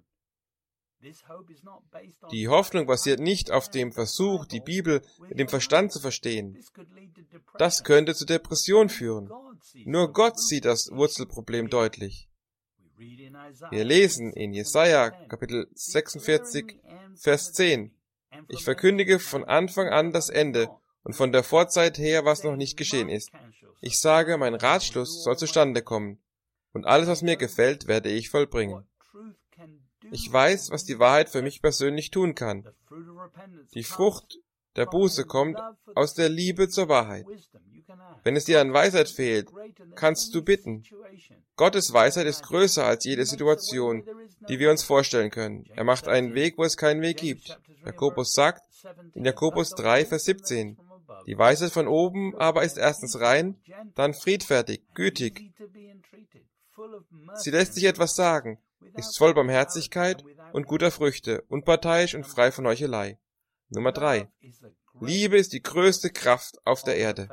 Die Hoffnung basiert nicht auf dem Versuch, die Bibel mit dem Verstand zu verstehen. Das könnte zu Depression führen. Nur Gott sieht das Wurzelproblem deutlich. Wir lesen in Jesaja, Kapitel 46, Vers 10. Ich verkündige von Anfang an das Ende und von der Vorzeit her, was noch nicht geschehen ist. Ich sage, mein Ratschluss soll zustande kommen, und alles, was mir gefällt, werde ich vollbringen. Ich weiß, was die Wahrheit für mich persönlich tun kann. Die Frucht der Buße kommt aus der Liebe zur Wahrheit. Wenn es dir an Weisheit fehlt, kannst du bitten. Gottes Weisheit ist größer als jede Situation, die wir uns vorstellen können. Er macht einen Weg, wo es keinen Weg gibt. Jakobus sagt in Jakobus 3, Vers 17, die Weisheit von oben aber ist erstens rein, dann friedfertig, gütig. Sie lässt sich etwas sagen, ist voll Barmherzigkeit und guter Früchte, unparteiisch und frei von Heuchelei. Nummer 3. Liebe ist die größte Kraft auf der Erde.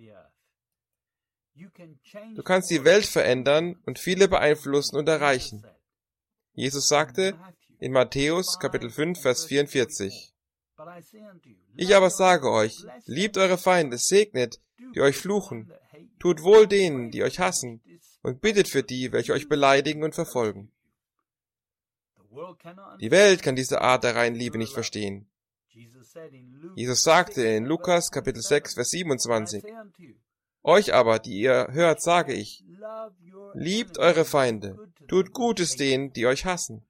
Du kannst die Welt verändern und viele beeinflussen und erreichen. Jesus sagte in Matthäus Kapitel 5, Vers 44, ich aber sage euch, liebt eure Feinde, segnet, die euch fluchen, tut wohl denen, die euch hassen, und bittet für die, welche euch beleidigen und verfolgen. Die Welt kann diese Art der reinen Liebe nicht verstehen. Jesus sagte in Lukas Kapitel 6, Vers 27, euch aber, die ihr hört, sage ich, liebt eure Feinde, tut Gutes denen, die euch hassen.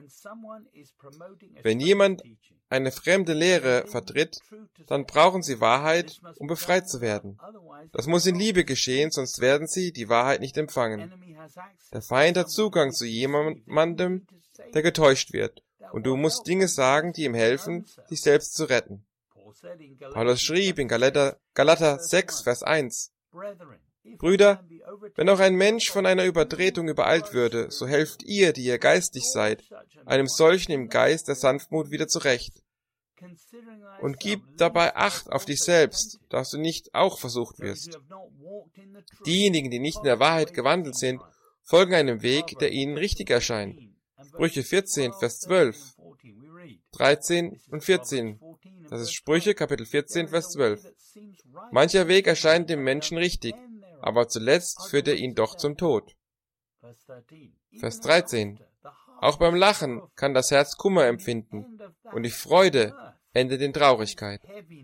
Wenn jemand eine fremde Lehre vertritt, dann brauchen sie Wahrheit, um befreit zu werden. Das muss in Liebe geschehen, sonst werden sie die Wahrheit nicht empfangen. Der Feind hat Zugang zu jemandem, der getäuscht wird, und du musst Dinge sagen, die ihm helfen, sich selbst zu retten. Paulus schrieb in Galater 6, Vers 1, Brüder, wenn auch ein Mensch von einer Übertretung übereilt würde, so helft ihr, die ihr geistig seid, einem solchen im Geist der Sanftmut wieder zurecht. Und gib dabei Acht auf dich selbst, dass du nicht auch versucht wirst. Diejenigen, die nicht in der Wahrheit gewandelt sind, folgen einem Weg, der ihnen richtig erscheint. Sprüche 14, Vers 12, 13 und 14. Das ist Sprüche, Kapitel 14, Vers 12. Mancher Weg erscheint dem Menschen richtig, aber zuletzt führt er ihn doch zum Tod. Vers 13. Auch beim Lachen kann das Herz Kummer empfinden, und die Freude endet in Traurigkeit.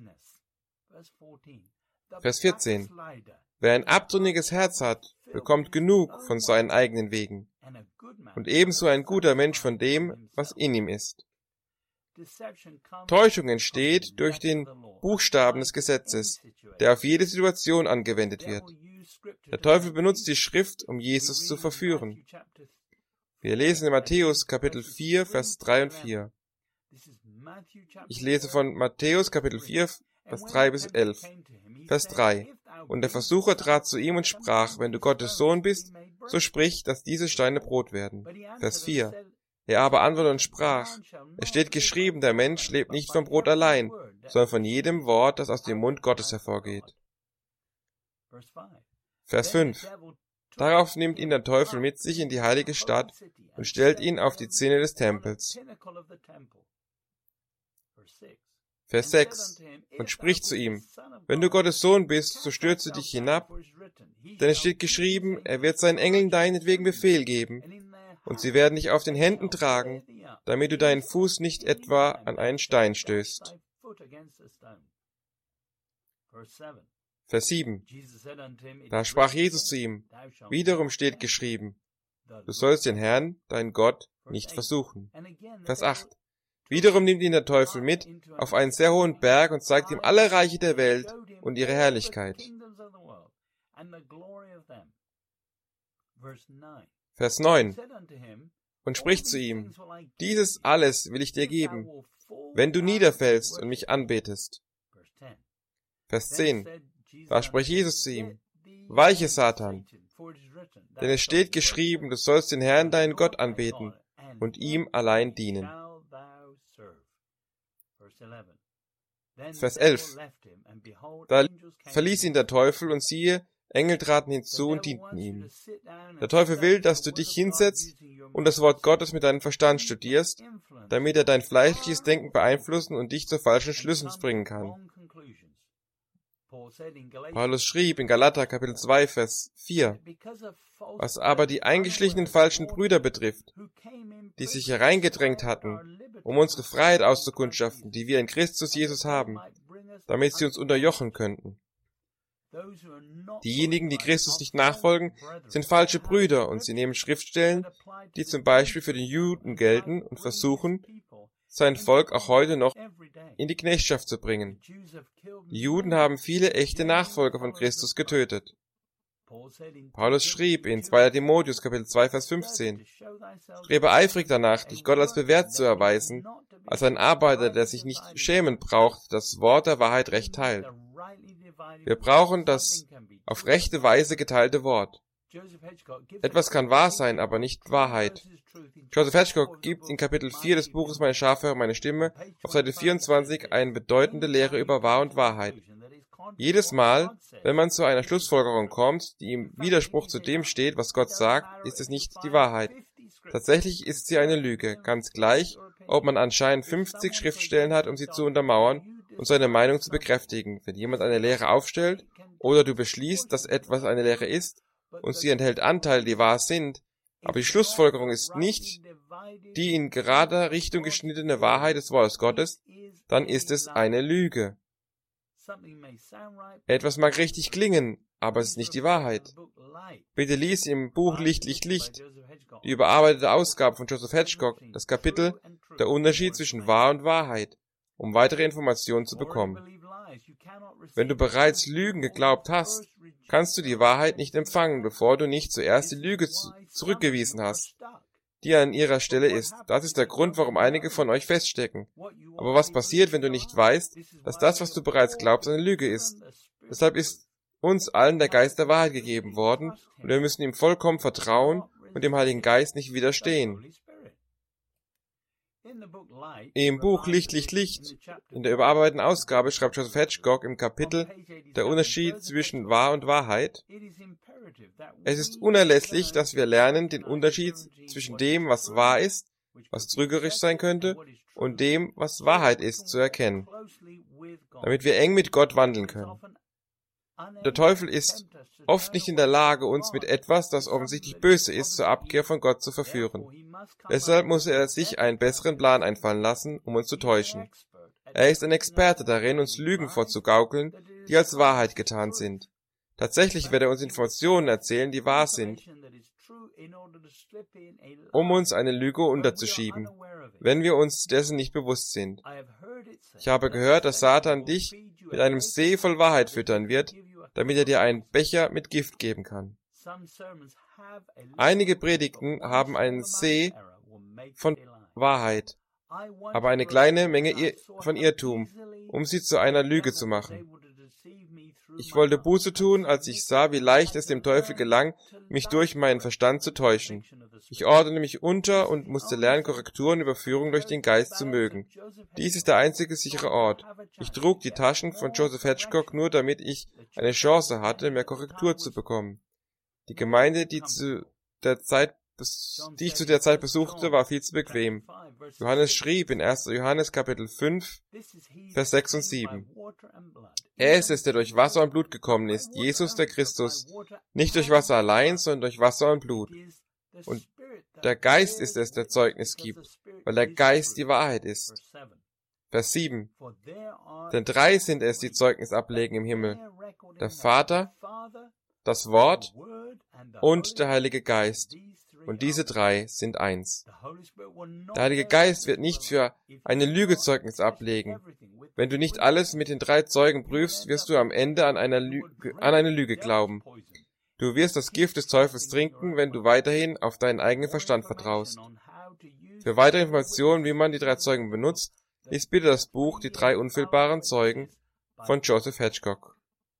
Vers 14. Wer ein abtrünniges Herz hat, bekommt genug von seinen eigenen Wegen, und ebenso ein guter Mensch von dem, was in ihm ist. Täuschung entsteht durch den Buchstaben des Gesetzes, der auf jede Situation angewendet wird. Der Teufel benutzt die Schrift, um Jesus zu verführen. Wir lesen in Matthäus Kapitel 4, Vers 3 und 4. Ich lese von Matthäus Kapitel 4, Vers 3 bis 11. Vers 3. Und der Versucher trat zu ihm und sprach, wenn du Gottes Sohn bist, so sprich, dass diese Steine Brot werden. Vers 4. Er aber antwortete und sprach, es steht geschrieben, der Mensch lebt nicht vom Brot allein, sondern von jedem Wort, das aus dem Mund Gottes hervorgeht. Vers 5. Darauf nimmt ihn der Teufel mit sich in die heilige Stadt und stellt ihn auf die Zinne des Tempels. Vers 6. Und spricht zu ihm, wenn du Gottes Sohn bist, so stürze dich hinab, denn es steht geschrieben, er wird seinen Engeln deinetwegen Befehl geben, und sie werden dich auf den Händen tragen, damit du deinen Fuß nicht etwa an einen Stein stößt. Vers 7. Da sprach Jesus zu ihm, wiederum steht geschrieben, du sollst den Herrn, deinen Gott, nicht versuchen. Vers 8. Wiederum nimmt ihn der Teufel mit auf einen sehr hohen Berg und zeigt ihm alle Reiche der Welt und ihre Herrlichkeit. Vers 9. Und spricht zu ihm, dieses alles will ich dir geben, wenn du niederfällst und mich anbetest. Vers 10. Da spricht Jesus zu ihm, weiche Satan, denn es steht geschrieben, du sollst den Herrn deinen Gott anbeten und ihm allein dienen. Vers 11. Da verließ ihn der Teufel und siehe, Engel traten hinzu und dienten ihm. Der Teufel will, dass du dich hinsetzt und das Wort Gottes mit deinem Verstand studierst, damit er dein fleischliches Denken beeinflussen und dich zu falschen Schlüssen bringen kann. Paulus schrieb in Galater Kapitel 2, Vers 4, was aber die eingeschlichenen falschen Brüder betrifft, die sich hereingedrängt hatten, um unsere Freiheit auszukundschaften, die wir in Christus Jesus haben, damit sie uns unterjochen könnten. Diejenigen, die Christus nicht nachfolgen, sind falsche Brüder und sie nehmen Schriftstellen, die zum Beispiel für den Juden gelten und versuchen, sein Volk auch heute noch in die Knechtschaft zu bringen. Die Juden haben viele echte Nachfolger von Christus getötet. Paulus schrieb in 2. Timotheus Kapitel 2, Vers 15, strebe eifrig danach, dich Gott als bewährt zu erweisen, als ein Arbeiter, der sich nicht schämen braucht, das Wort der Wahrheit recht teilt. Wir brauchen das auf rechte Weise geteilte Wort. Etwas kann wahr sein, aber nicht Wahrheit. Joseph Hedgecock gibt in Kapitel 4 des Buches Meine Schafe hören meine Stimme auf Seite 24 eine bedeutende Lehre über Wahr und Wahrheit. Jedes Mal, wenn man zu einer Schlussfolgerung kommt, die im Widerspruch zu dem steht, was Gott sagt, ist es nicht die Wahrheit. Tatsächlich ist sie eine Lüge, ganz gleich, ob man anscheinend 50 Schriftstellen hat, um sie zu untermauern und seine Meinung zu bekräftigen. Wenn jemand eine Lehre aufstellt oder du beschließt, dass etwas eine Lehre ist und sie enthält Anteile, die wahr sind, aber die Schlussfolgerung ist nicht die in gerader Richtung geschnittene Wahrheit des Wortes Gottes, dann ist es eine Lüge. Etwas mag richtig klingen, aber es ist nicht die Wahrheit. Bitte lies im Buch Licht, Licht, Licht, die überarbeitete Ausgabe von Joseph Hedgecock, das Kapitel Der Unterschied zwischen Wahr und Wahrheit, um weitere Informationen zu bekommen. Wenn du bereits Lügen geglaubt hast, kannst du die Wahrheit nicht empfangen, bevor du nicht zuerst die Lüge zurückgewiesen hast, die an ihrer Stelle ist. Das ist der Grund, warum einige von euch feststecken. Aber was passiert, wenn du nicht weißt, dass das, was du bereits glaubst, eine Lüge ist? Deshalb ist uns allen der Geist der Wahrheit gegeben worden und wir müssen ihm vollkommen vertrauen und dem Heiligen Geist nicht widerstehen. Im Buch Licht, Licht, Licht, in der überarbeiteten Ausgabe, schreibt Joseph Hedgecock im Kapitel Der Unterschied zwischen Wahr und Wahrheit: Es ist unerlässlich, dass wir lernen, den Unterschied zwischen dem, was wahr ist, was trügerisch sein könnte, und dem, was Wahrheit ist, zu erkennen, damit wir eng mit Gott wandeln können. Der Teufel ist oft nicht in der Lage, uns mit etwas, das offensichtlich böse ist, zur Abkehr von Gott zu verführen. Deshalb muss er sich einen besseren Plan einfallen lassen, um uns zu täuschen. Er ist ein Experte darin, uns Lügen vorzugaukeln, die als Wahrheit getan sind. Tatsächlich wird er uns Informationen erzählen, die wahr sind, um uns eine Lüge unterzuschieben, wenn wir uns dessen nicht bewusst sind. Ich habe gehört, dass Satan dich mit einem See voll Wahrheit füttern wird, damit er dir einen Becher mit Gift geben kann. Einige Predigten haben einen See von Wahrheit, aber eine kleine Menge von Irrtum, um sie zu einer Lüge zu machen. Ich wollte Buße tun, als ich sah, wie leicht es dem Teufel gelang, mich durch meinen Verstand zu täuschen. Ich ordnete mich unter und musste lernen, Korrektur und Überführung durch den Geist zu mögen. Dies ist der einzige sichere Ort. Ich trug die Taschen von Joseph Hedgecock nur, damit ich eine Chance hatte, mehr Korrektur zu bekommen. Die Gemeinde, die ich zu der Zeit besuchte, war viel zu bequem. Johannes schrieb in 1. Johannes Kapitel 5, Vers 6 und 7. Er ist es, der durch Wasser und Blut gekommen ist, Jesus der Christus, nicht durch Wasser allein, sondern durch Wasser und Blut. Und der Geist ist es, der Zeugnis gibt, weil der Geist die Wahrheit ist. Vers 7. Denn 3 sind es, die Zeugnis ablegen im Himmel: der Vater, das Wort und der Heilige Geist. Und diese 3 sind eins. Der Heilige Geist wird nicht für eine Lüge Zeugnis ablegen. Wenn du nicht alles mit den 3 Zeugen prüfst, wirst du am Ende an eine Lüge glauben. Du wirst das Gift des Teufels trinken, wenn du weiterhin auf deinen eigenen Verstand vertraust. Für weitere Informationen, wie man die 3 Zeugen benutzt, lies bitte das Buch Die 3 unfehlbaren Zeugen von Joseph Hedgecock.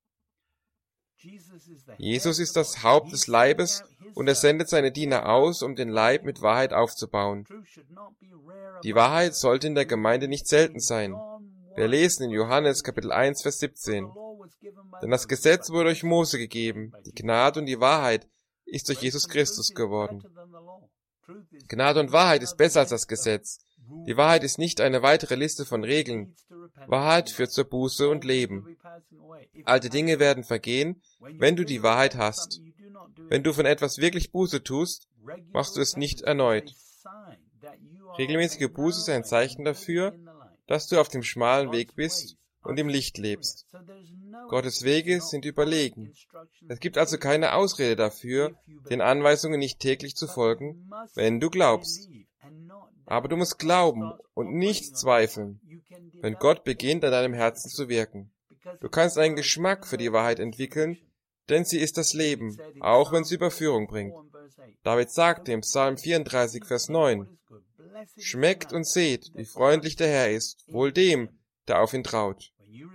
Jesus ist das Haupt des Leibes und er sendet seine Diener aus, um den Leib mit Wahrheit aufzubauen. Die Wahrheit sollte in der Gemeinde nicht selten sein. Wir lesen in Johannes Kapitel 1, Vers 17. Denn das Gesetz wurde durch Mose gegeben, die Gnade und die Wahrheit ist durch Jesus Christus geworden. Gnade und Wahrheit ist besser als das Gesetz. Die Wahrheit ist nicht eine weitere Liste von Regeln. Wahrheit führt zur Buße und Leben. Alte Dinge werden vergehen, wenn du die Wahrheit hast. Wenn du von etwas wirklich Buße tust, machst du es nicht erneut. Regelmäßige Buße ist ein Zeichen dafür, dass du auf dem schmalen Weg bist und im Licht lebst. Gottes Wege sind überlegen. Es gibt also keine Ausrede dafür, den Anweisungen nicht täglich zu folgen, wenn du glaubst. Aber du musst glauben und nicht zweifeln, wenn Gott beginnt, an deinem Herzen zu wirken. Du kannst einen Geschmack für die Wahrheit entwickeln, denn sie ist das Leben, auch wenn sie Überführung bringt. David sagte im Psalm 34, Vers 9, Schmeckt und seht, wie freundlich der Herr ist, wohl dem, der auf ihn traut.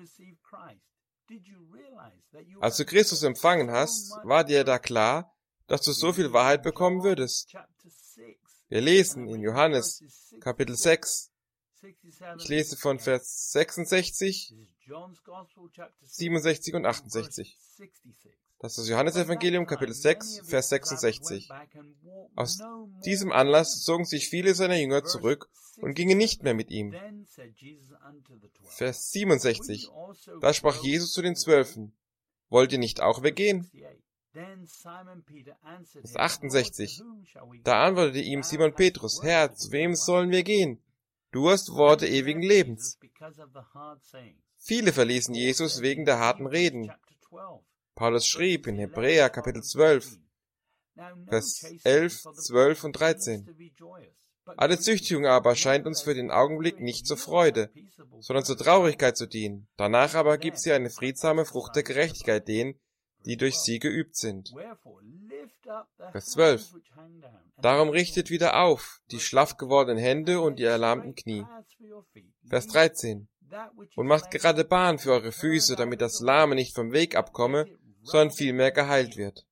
Als du Christus empfangen hast, war dir da klar, dass du so viel Wahrheit bekommen würdest. Wir lesen in Johannes Kapitel 6, ich lese von Vers 66, 67 und 68. Das ist das Johannesevangelium, Kapitel 6, Vers 66. Aus diesem Anlass zogen sich viele seiner Jünger zurück und gingen nicht mehr mit ihm. Vers 67. Da sprach Jesus zu den 12. Wollt ihr nicht auch weggehen? Vers 68. Da antwortete ihm Simon Petrus, Herr, zu wem sollen wir gehen? Du hast Worte ewigen Lebens. Viele verließen Jesus wegen der harten Reden. Paulus schrieb in Hebräer Kapitel 12, Vers 11, 12 und 13. Alle Züchtigung aber scheint uns für den Augenblick nicht zur Freude, sondern zur Traurigkeit zu dienen. Danach aber gibt sie eine friedsame Frucht der Gerechtigkeit denen, die durch sie geübt sind. Vers 12. Darum richtet wieder auf die schlaff gewordenen Hände und die erlahmten Knie. Vers 13. Und macht gerade Bahn für eure Füße, damit das Lahme nicht vom Weg abkomme, sondern vielmehr geheilt wird.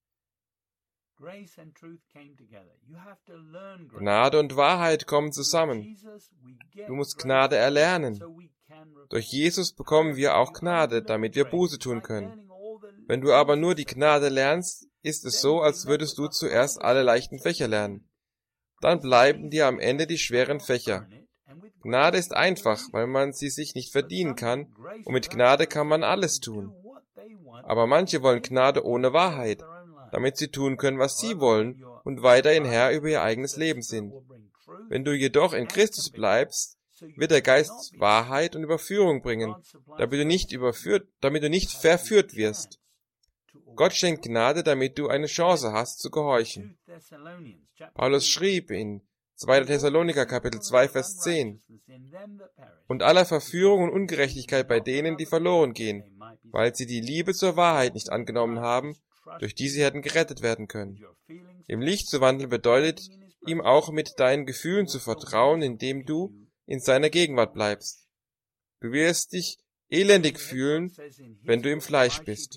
Gnade und Wahrheit kommen zusammen. Du musst Gnade erlernen. Durch Jesus bekommen wir auch Gnade, damit wir Buße tun können. Wenn du aber nur die Gnade lernst, ist es so, als würdest du zuerst alle leichten Fächer lernen. Dann bleiben dir am Ende die schweren Fächer. Gnade ist einfach, weil man sie sich nicht verdienen kann, und mit Gnade kann man alles tun. Aber manche wollen Gnade ohne Wahrheit, damit sie tun können, was sie wollen, und weiterhin Herr über ihr eigenes Leben sind. Wenn du jedoch in Christus bleibst, wird der Geist Wahrheit und Überführung bringen, damit du nicht verführt wirst. Gott schenkt Gnade, damit du eine Chance hast, zu gehorchen. Paulus schrieb in 2. Thessaloniker Kapitel 2, Vers 10, Und aller Verführung und Ungerechtigkeit bei denen, die verloren gehen, weil sie die Liebe zur Wahrheit nicht angenommen haben, durch die sie hätten gerettet werden können. Im Licht zu wandeln bedeutet, ihm auch mit deinen Gefühlen zu vertrauen, indem du in seiner Gegenwart bleibst. Du wirst dich elendig fühlen, wenn du im Fleisch bist.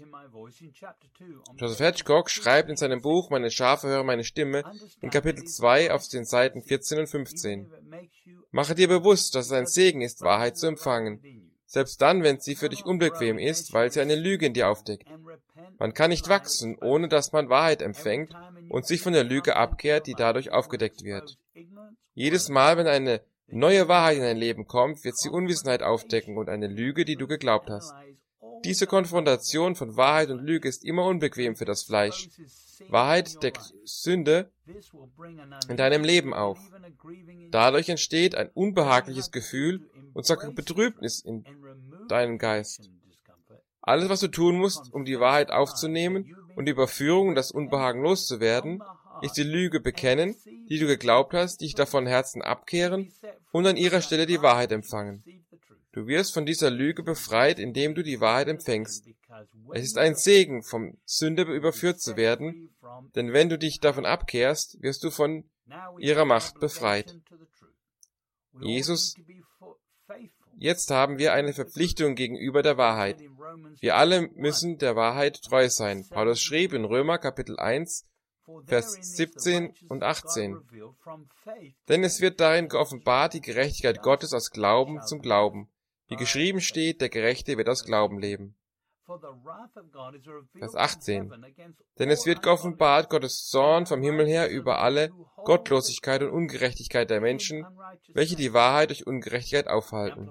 Joseph Hitchcock schreibt in seinem Buch Meine Schafe hören meine Stimme in Kapitel 2 auf den Seiten 14 und 15. Mache dir bewusst, dass es ein Segen ist, Wahrheit zu empfangen, selbst dann, wenn sie für dich unbequem ist, weil sie eine Lüge in dir aufdeckt. Man kann nicht wachsen, ohne dass man Wahrheit empfängt und sich von der Lüge abkehrt, die dadurch aufgedeckt wird. Jedes Mal, wenn eine neue Wahrheit in dein Leben kommt, wird sie Unwissenheit aufdecken und eine Lüge, die du geglaubt hast. Diese Konfrontation von Wahrheit und Lüge ist immer unbequem für das Fleisch. Wahrheit deckt Sünde in deinem Leben auf. Dadurch entsteht ein unbehagliches Gefühl und sogar Betrübnis in deinem Geist. Alles, was du tun musst, um die Wahrheit aufzunehmen und die Überführung und das Unbehagen loszuwerden, ist die Lüge bekennen, die du geglaubt hast, dich davon Herzen abkehren und an ihrer Stelle die Wahrheit empfangen. Du wirst von dieser Lüge befreit, indem du die Wahrheit empfängst. Es ist ein Segen, vom Sünde überführt zu werden, denn wenn du dich davon abkehrst, wirst du von ihrer Macht befreit. Jetzt haben wir eine Verpflichtung gegenüber der Wahrheit. Wir alle müssen der Wahrheit treu sein. Paulus schrieb in Römer Kapitel 1, Vers 17 und 18. Denn es wird darin geoffenbart die Gerechtigkeit Gottes aus Glauben zum Glauben. Wie geschrieben steht, der Gerechte wird aus Glauben leben. Vers 18. Denn es wird geoffenbart Gottes Zorn vom Himmel her über alle Gottlosigkeit und Ungerechtigkeit der Menschen, welche die Wahrheit durch Ungerechtigkeit aufhalten.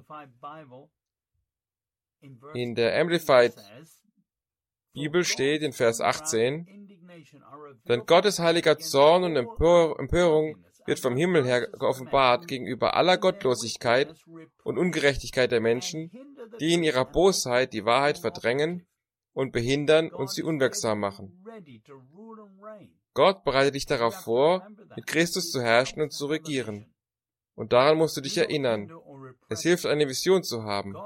In der Amplified Bibel steht in Vers 18, denn Gottes heiliger Zorn und Empörung wird vom Himmel her geoffenbart gegenüber aller Gottlosigkeit und Ungerechtigkeit der Menschen, die in ihrer Bosheit die Wahrheit verdrängen und behindern und sie unwirksam machen. Gott bereitet dich darauf vor, mit Christus zu herrschen und zu regieren. Und daran musst du dich erinnern. Es hilft, eine Vision zu haben.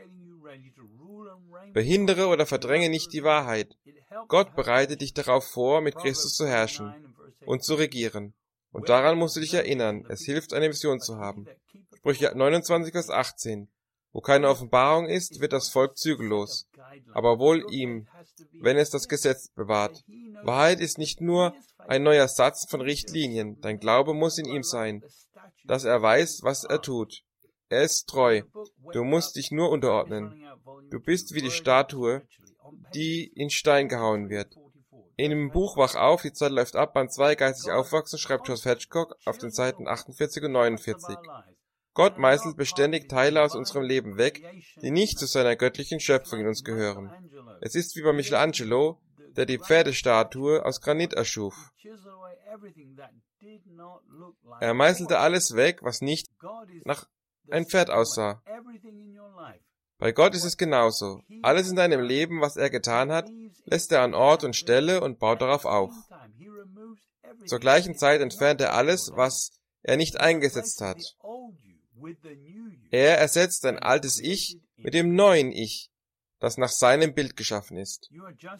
Behindere oder verdränge nicht die Wahrheit. Gott bereitet dich darauf vor, mit Christus zu herrschen und zu regieren. Und daran musst du dich erinnern. Es hilft, eine Vision zu haben. Sprüche 29, Vers 18. Wo keine Offenbarung ist, wird das Volk zügellos. Aber wohl ihm, wenn es das Gesetz bewahrt. Wahrheit ist nicht nur ein neuer Satz von Richtlinien. Dein Glaube muss in ihm sein, dass er weiß, was er tut. Er ist treu. Du musst dich nur unterordnen. Du bist wie die Statue, die in Stein gehauen wird. In dem Buch Wach auf, die Zeit läuft ab, Band 2, geistig aufwachsen, schreibt George Hedgecock auf den Seiten 48 und 49. Gott meißelt beständig Teile aus unserem Leben weg, die nicht zu seiner göttlichen Schöpfung in uns gehören. Es ist wie bei Michelangelo, der die Pferdestatue aus Granit erschuf. Er meißelte alles weg, was nicht nach ein Pferd aussah. Bei Gott ist es genauso. Alles in deinem Leben, was er getan hat, lässt er an Ort und Stelle und baut darauf auf. Zur gleichen Zeit entfernt er alles, was er nicht eingesetzt hat. Er ersetzt dein altes Ich mit dem neuen Ich, das nach seinem Bild geschaffen ist.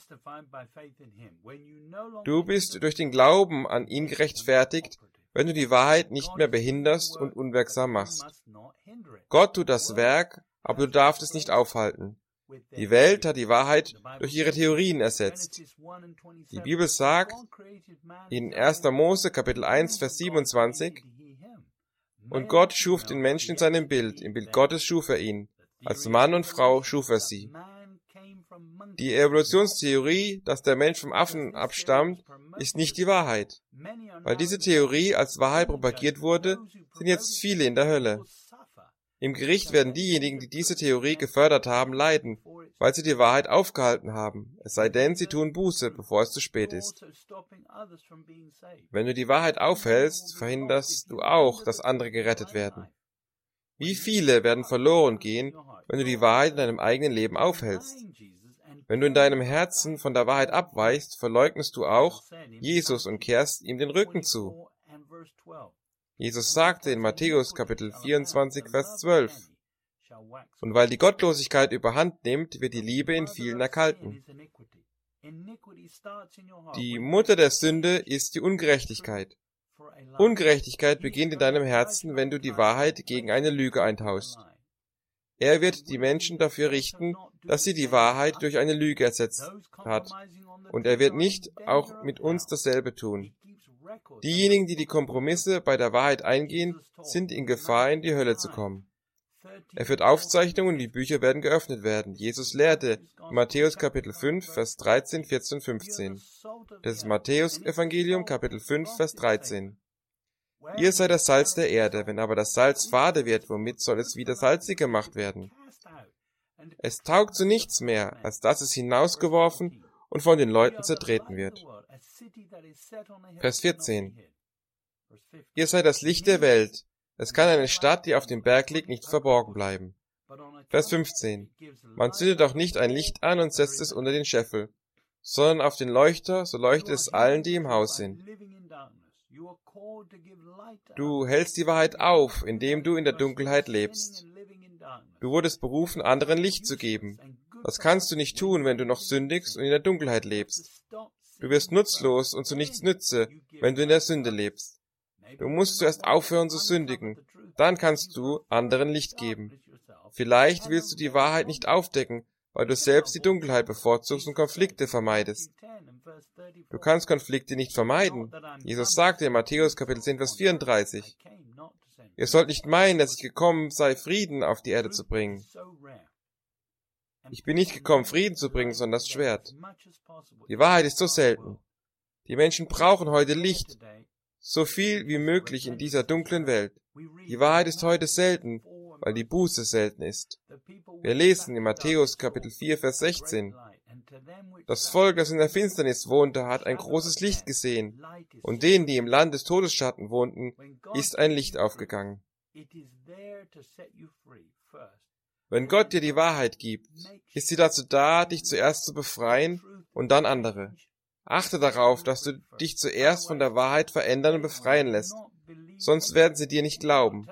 Du bist durch den Glauben an ihn gerechtfertigt, wenn du die Wahrheit nicht mehr behinderst und unwirksam machst. Gott tut das Werk, aber du darfst es nicht aufhalten. Die Welt hat die Wahrheit durch ihre Theorien ersetzt. Die Bibel sagt in 1. Mose Kapitel 1, Vers 27, und Gott schuf den Menschen in seinem Bild, im Bild Gottes schuf er ihn, als Mann und Frau schuf er sie. Die Evolutionstheorie, dass der Mensch vom Affen abstammt, ist nicht die Wahrheit. Weil diese Theorie als Wahrheit propagiert wurde, sind jetzt viele in der Hölle. Im Gericht werden diejenigen, die diese Theorie gefördert haben, leiden, weil sie die Wahrheit aufgehalten haben, es sei denn, sie tun Buße, bevor es zu spät ist. Wenn du die Wahrheit aufhältst, verhinderst du auch, dass andere gerettet werden. Wie viele werden verloren gehen, wenn du die Wahrheit in deinem eigenen Leben aufhältst? Wenn du in deinem Herzen von der Wahrheit abweichst, verleugnest du auch Jesus und kehrst ihm den Rücken zu. Jesus sagte in Matthäus Kapitel 24, Vers 12, und weil die Gottlosigkeit überhand nimmt, wird die Liebe in vielen erkalten. Die Mutter der Sünde ist die Ungerechtigkeit. Ungerechtigkeit beginnt in deinem Herzen, wenn du die Wahrheit gegen eine Lüge eintauschst. Er wird die Menschen dafür richten, dass sie die Wahrheit durch eine Lüge ersetzt hat. Und er wird nicht auch mit uns dasselbe tun. Diejenigen, die die Kompromisse bei der Wahrheit eingehen, sind in Gefahr, in die Hölle zu kommen. Er führt Aufzeichnungen und die Bücher werden geöffnet werden. Jesus lehrte in Matthäus Kapitel 5, Vers 13, 14 und 15. Das ist Matthäus Evangelium Kapitel 5, Vers 13. Ihr seid das Salz der Erde, wenn aber das Salz fade wird, womit soll es wieder salzig gemacht werden? Es taugt zu nichts mehr, als dass es hinausgeworfen und von den Leuten zertreten wird. Vers 14. Ihr seid das Licht der Welt. Es kann eine Stadt, die auf dem Berg liegt, nicht verborgen bleiben. Vers 15. Man zündet auch nicht ein Licht an und setzt es unter den Scheffel, sondern auf den Leuchter, so leuchtet es allen, die im Haus sind. Du hältst die Wahrheit auf, indem du in der Dunkelheit lebst. Du wurdest berufen, anderen Licht zu geben. Das kannst du nicht tun, wenn du noch sündigst und in der Dunkelheit lebst. Du wirst nutzlos und zu nichts nütze, wenn du in der Sünde lebst. Du musst zuerst aufhören zu sündigen, dann kannst du anderen Licht geben. Vielleicht willst du die Wahrheit nicht aufdecken, weil du selbst die Dunkelheit bevorzugst und Konflikte vermeidest. Du kannst Konflikte nicht vermeiden. Jesus sagte in Matthäus Kapitel 10, Vers 34, ihr sollt nicht meinen, dass ich gekommen sei, Frieden auf die Erde zu bringen. Ich bin nicht gekommen, Frieden zu bringen, sondern das Schwert. Die Wahrheit ist so selten. Die Menschen brauchen heute Licht, so viel wie möglich in dieser dunklen Welt. Die Wahrheit ist heute selten, weil die Buße selten ist. Wir lesen in Matthäus Kapitel 4, Vers 16. Das Volk, das in der Finsternis wohnte, hat ein großes Licht gesehen, und denen, die im Land des Todesschatten wohnten, ist ein Licht aufgegangen. Wenn Gott dir die Wahrheit gibt, ist sie dazu da, dich zuerst zu befreien und dann andere. Achte darauf, dass du dich zuerst von der Wahrheit verändern und befreien lässt, sonst werden sie dir nicht glauben.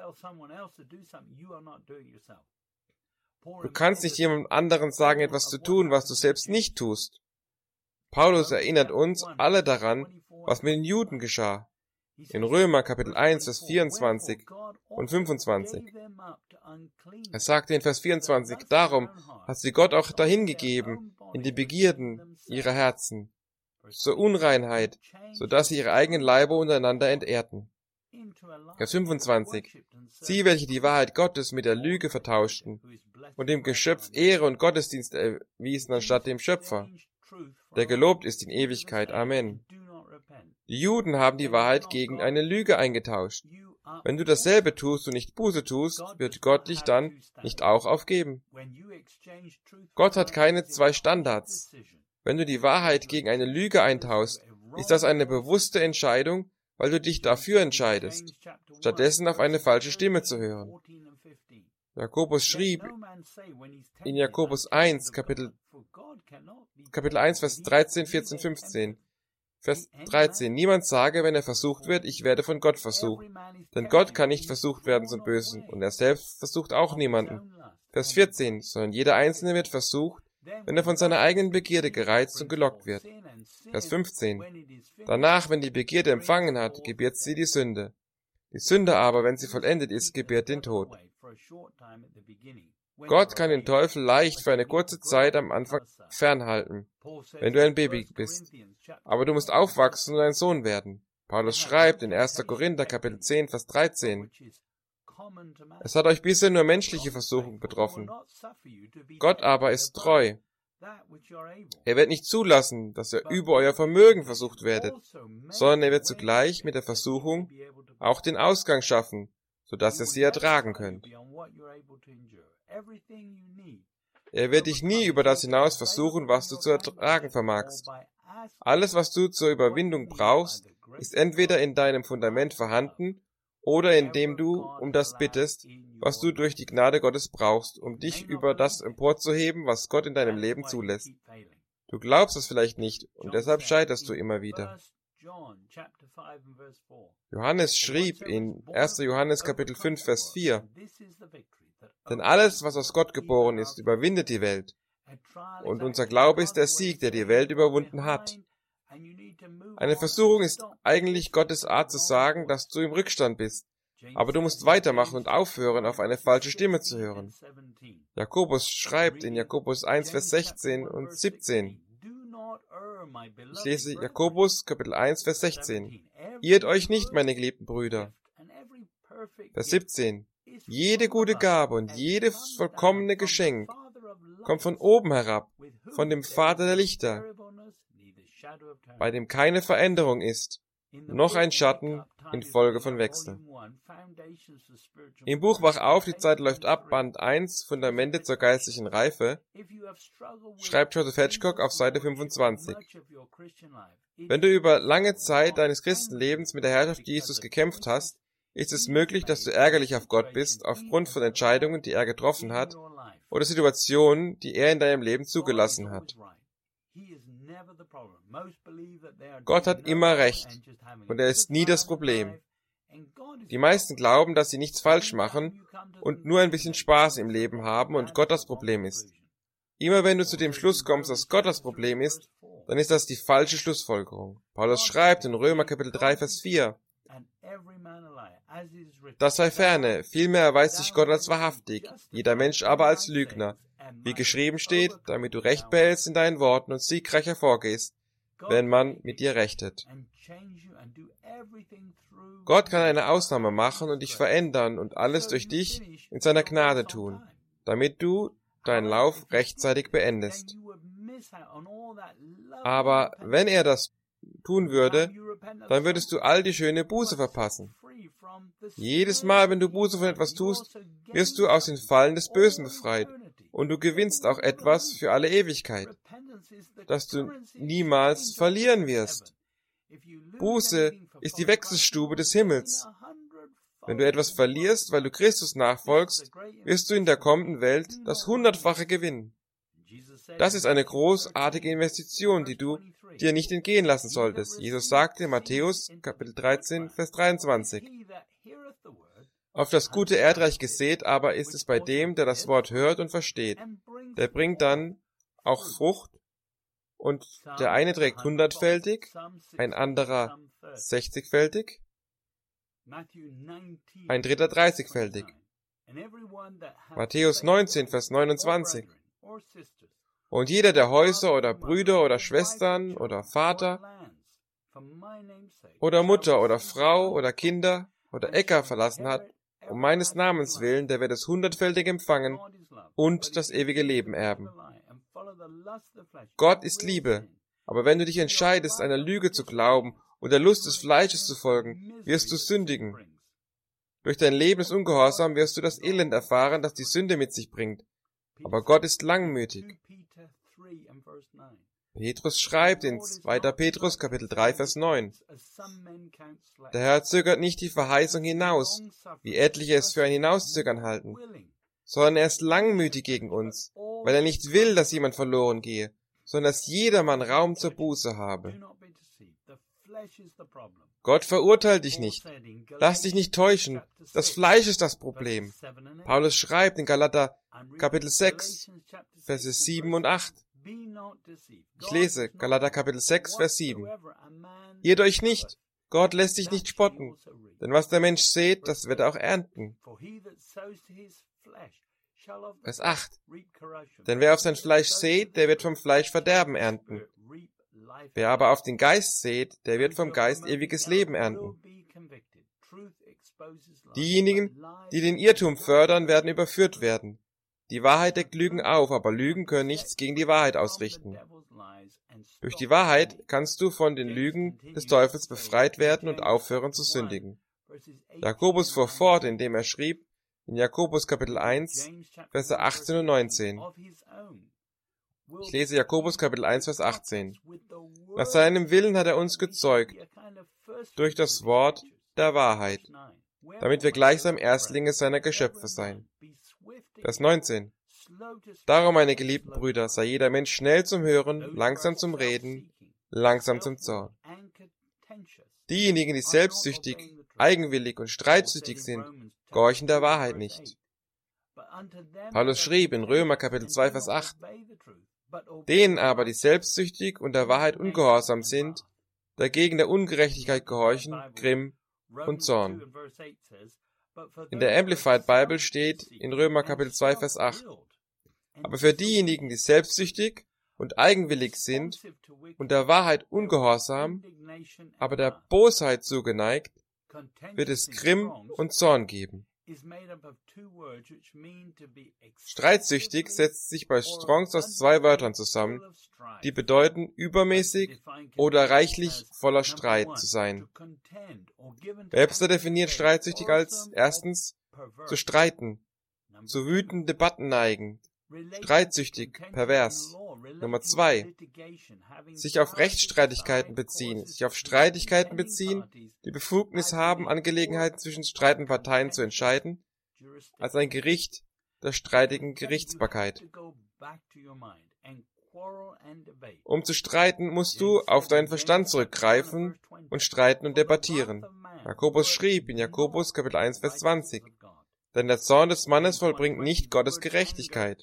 Du kannst nicht jemandem anderen sagen, etwas zu tun, was du selbst nicht tust. Paulus erinnert uns alle daran, was mit den Juden geschah. In Römer Kapitel 1, Vers 24 und 25. Er sagte in Vers 24, darum hat sie Gott auch dahingegeben in die Begierden ihrer Herzen, zur Unreinheit, so dass sie ihre eigenen Leiber untereinander entehrten. Vers 25. Sie, welche die Wahrheit Gottes mit der Lüge vertauschten und dem Geschöpf Ehre und Gottesdienst erwiesen anstatt dem Schöpfer, der gelobt ist in Ewigkeit. Amen. Die Juden haben die Wahrheit gegen eine Lüge eingetauscht. Wenn du dasselbe tust und nicht Buße tust, wird Gott dich dann nicht auch aufgeben. Gott hat keine zwei Standards. Wenn du die Wahrheit gegen eine Lüge eintauschst, ist das eine bewusste Entscheidung, weil du dich dafür entscheidest, stattdessen auf eine falsche Stimme zu hören. Jakobus schrieb in Jakobus 1, Kapitel 1, Vers 13, 14, 15, Vers 13, niemand sage, wenn er versucht wird, ich werde von Gott versucht. Denn Gott kann nicht versucht werden zum Bösen, und er selbst versucht auch niemanden. Vers 14, sondern jeder Einzelne wird versucht, wenn er von seiner eigenen Begierde gereizt und gelockt wird. Vers 15, danach, wenn die Begierde empfangen hat, gebiert sie die Sünde. Die Sünde aber, wenn sie vollendet ist, gebiert den Tod. Gott kann den Teufel leicht für eine kurze Zeit am Anfang fernhalten, wenn du ein Baby bist. Aber du musst aufwachsen und ein Sohn werden. Paulus schreibt in 1. Korinther Kapitel 10, Vers 13, es hat euch bisher nur menschliche Versuchung betroffen. Gott aber ist treu. Er wird nicht zulassen, dass ihr über euer Vermögen versucht werdet, sondern er wird zugleich mit der Versuchung auch den Ausgang schaffen, sodass ihr sie ertragen könnt. Er wird dich nie über das hinaus versuchen, was du zu ertragen vermagst. Alles, was du zur Überwindung brauchst, ist entweder in deinem Fundament vorhanden oder indem du um das bittest, was du durch die Gnade Gottes brauchst, um dich über das emporzuheben, was Gott in deinem Leben zulässt. Du glaubst es vielleicht nicht und deshalb scheiterst du immer wieder. Johannes schrieb in 1. Johannes Kapitel 5, Vers 4, denn alles, was aus Gott geboren ist, überwindet die Welt. Und unser Glaube ist der Sieg, der die Welt überwunden hat. Eine Versuchung ist eigentlich Gottes Art zu sagen, dass du im Rückstand bist. Aber du musst weitermachen und aufhören, auf eine falsche Stimme zu hören. Jakobus schreibt in Jakobus 1, Vers 16 und 17. Ich lese Jakobus, Kapitel 1, Vers 16. Irrt euch nicht, meine geliebten Brüder. Vers 17. Jede gute Gabe und jedes vollkommene Geschenk kommt von oben herab, von dem Vater der Lichter, bei dem keine Veränderung ist, noch ein Schatten infolge von Wechsel. Im Buch Wach auf, die Zeit läuft ab, Band 1, Fundamente zur geistlichen Reife, schreibt Joseph Hedgecock auf Seite 25. Wenn du über lange Zeit deines Christenlebens mit der Herrschaft Jesus gekämpft hast, ist es möglich, dass du ärgerlich auf Gott bist, aufgrund von Entscheidungen, die er getroffen hat, oder Situationen, die er in deinem Leben zugelassen hat. Gott hat immer Recht, und er ist nie das Problem. Die meisten glauben, dass sie nichts falsch machen und nur ein bisschen Spaß im Leben haben und Gott das Problem ist. Immer wenn du zu dem Schluss kommst, dass Gott das Problem ist, dann ist das die falsche Schlussfolgerung. Paulus schreibt in Römer Kapitel 3, Vers 4, das sei ferne, vielmehr erweist sich Gott als wahrhaftig, jeder Mensch aber als Lügner, wie geschrieben steht, damit du Recht behältst in deinen Worten und siegreich hervorgehst, wenn man mit dir rechtet. Gott kann eine Ausnahme machen und dich verändern und alles durch dich in seiner Gnade tun, damit du deinen Lauf rechtzeitig beendest. Aber wenn er das tun würde, dann würdest du all die schöne Buße verpassen. Jedes Mal, wenn du Buße von etwas tust, wirst du aus den Fallen des Bösen befreit und du gewinnst auch etwas für alle Ewigkeit, das du niemals verlieren wirst. Buße ist die Wechselstube des Himmels. Wenn du etwas verlierst, weil du Christus nachfolgst, wirst du in der kommenden Welt das 100-fache gewinnen. Das ist eine großartige Investition, die du dir nicht entgehen lassen solltest. Jesus sagte in Matthäus, Kapitel 13, Vers 23, auf das gute Erdreich gesät aber ist es bei dem, der das Wort hört und versteht. Der bringt dann auch Frucht, und der eine trägt 100-fältig, ein anderer 60-fältig, ein dritter 30-fältig. Matthäus 19, Vers 29. Und jeder, der Häuser oder Brüder oder Schwestern oder Vater oder Mutter oder Frau oder Kinder oder Äcker verlassen hat, um meines Namens willen, der wird es 100-fältig empfangen und das ewige Leben erben. Gott ist Liebe, aber wenn du dich entscheidest, einer Lüge zu glauben und der Lust des Fleisches zu folgen, wirst du sündigen. Durch dein Leben des Ungehorsams wirst du das Elend erfahren, das die Sünde mit sich bringt. Aber Gott ist langmütig. Petrus schreibt in 2. Petrus, Kapitel 3, Vers 9, der Herr zögert nicht die Verheißung hinaus, wie etliche es für ein Hinauszögern halten, sondern er ist langmütig gegen uns, weil er nicht will, dass jemand verloren gehe, sondern dass jedermann Raum zur Buße habe. Gott verurteilt dich nicht. Lass dich nicht täuschen. Das Fleisch ist das Problem. Paulus schreibt in Galater Kapitel 6, Verse 7 und 8. Ich lese Galater Kapitel 6, Vers 7. Irrt euch nicht. Gott lässt sich nicht spotten. Denn was der Mensch sät, das wird er auch ernten. Vers 8. Denn wer auf sein Fleisch sät, der wird vom Fleisch Verderben ernten. Wer aber auf den Geist sät, der wird vom Geist ewiges Leben ernten. Diejenigen, die den Irrtum fördern, werden überführt werden. Die Wahrheit deckt Lügen auf, aber Lügen können nichts gegen die Wahrheit ausrichten. Durch die Wahrheit kannst du von den Lügen des Teufels befreit werden und aufhören zu sündigen. Jakobus fuhr fort, indem er schrieb, in Jakobus Kapitel 1, Verse 18 und 19. Ich lese Jakobus Kapitel 1, Vers 18. Nach seinem Willen hat er uns gezeugt, durch das Wort der Wahrheit, damit wir gleichsam Erstlinge seiner Geschöpfe seien. Vers 19. Darum, meine geliebten Brüder, sei jeder Mensch schnell zum Hören, langsam zum Reden, langsam zum Zorn. Diejenigen, die selbstsüchtig, eigenwillig und streitsüchtig sind, gehorchen der Wahrheit nicht. Paulus schrieb in Römer Kapitel 2, Vers 8, denen aber, die selbstsüchtig und der Wahrheit ungehorsam sind, dagegen der Ungerechtigkeit gehorchen, Grimm und Zorn. In der Amplified Bible steht in Römer Kapitel 2, Vers 8, aber für diejenigen, die selbstsüchtig und eigenwillig sind und der Wahrheit ungehorsam, aber der Bosheit zugeneigt, wird es Grimm und Zorn geben. Streitsüchtig setzt sich bei Strongs aus zwei Wörtern zusammen, die bedeuten, übermäßig oder reichlich voller Streit zu sein. Webster definiert streitsüchtig als, erstens, zu streiten, zu wütenden Debatten neigen, streitsüchtig, pervers. Nummer 2, sich auf Rechtsstreitigkeiten beziehen, sich auf Streitigkeiten beziehen, die Befugnis haben, Angelegenheiten zwischen streitenden Parteien zu entscheiden, als ein Gericht der streitigen Gerichtsbarkeit. Um zu streiten, musst du auf deinen Verstand zurückgreifen und streiten und debattieren. Jakobus schrieb in Jakobus Kapitel 1, Vers 20, denn der Zorn des Mannes vollbringt nicht Gottes Gerechtigkeit.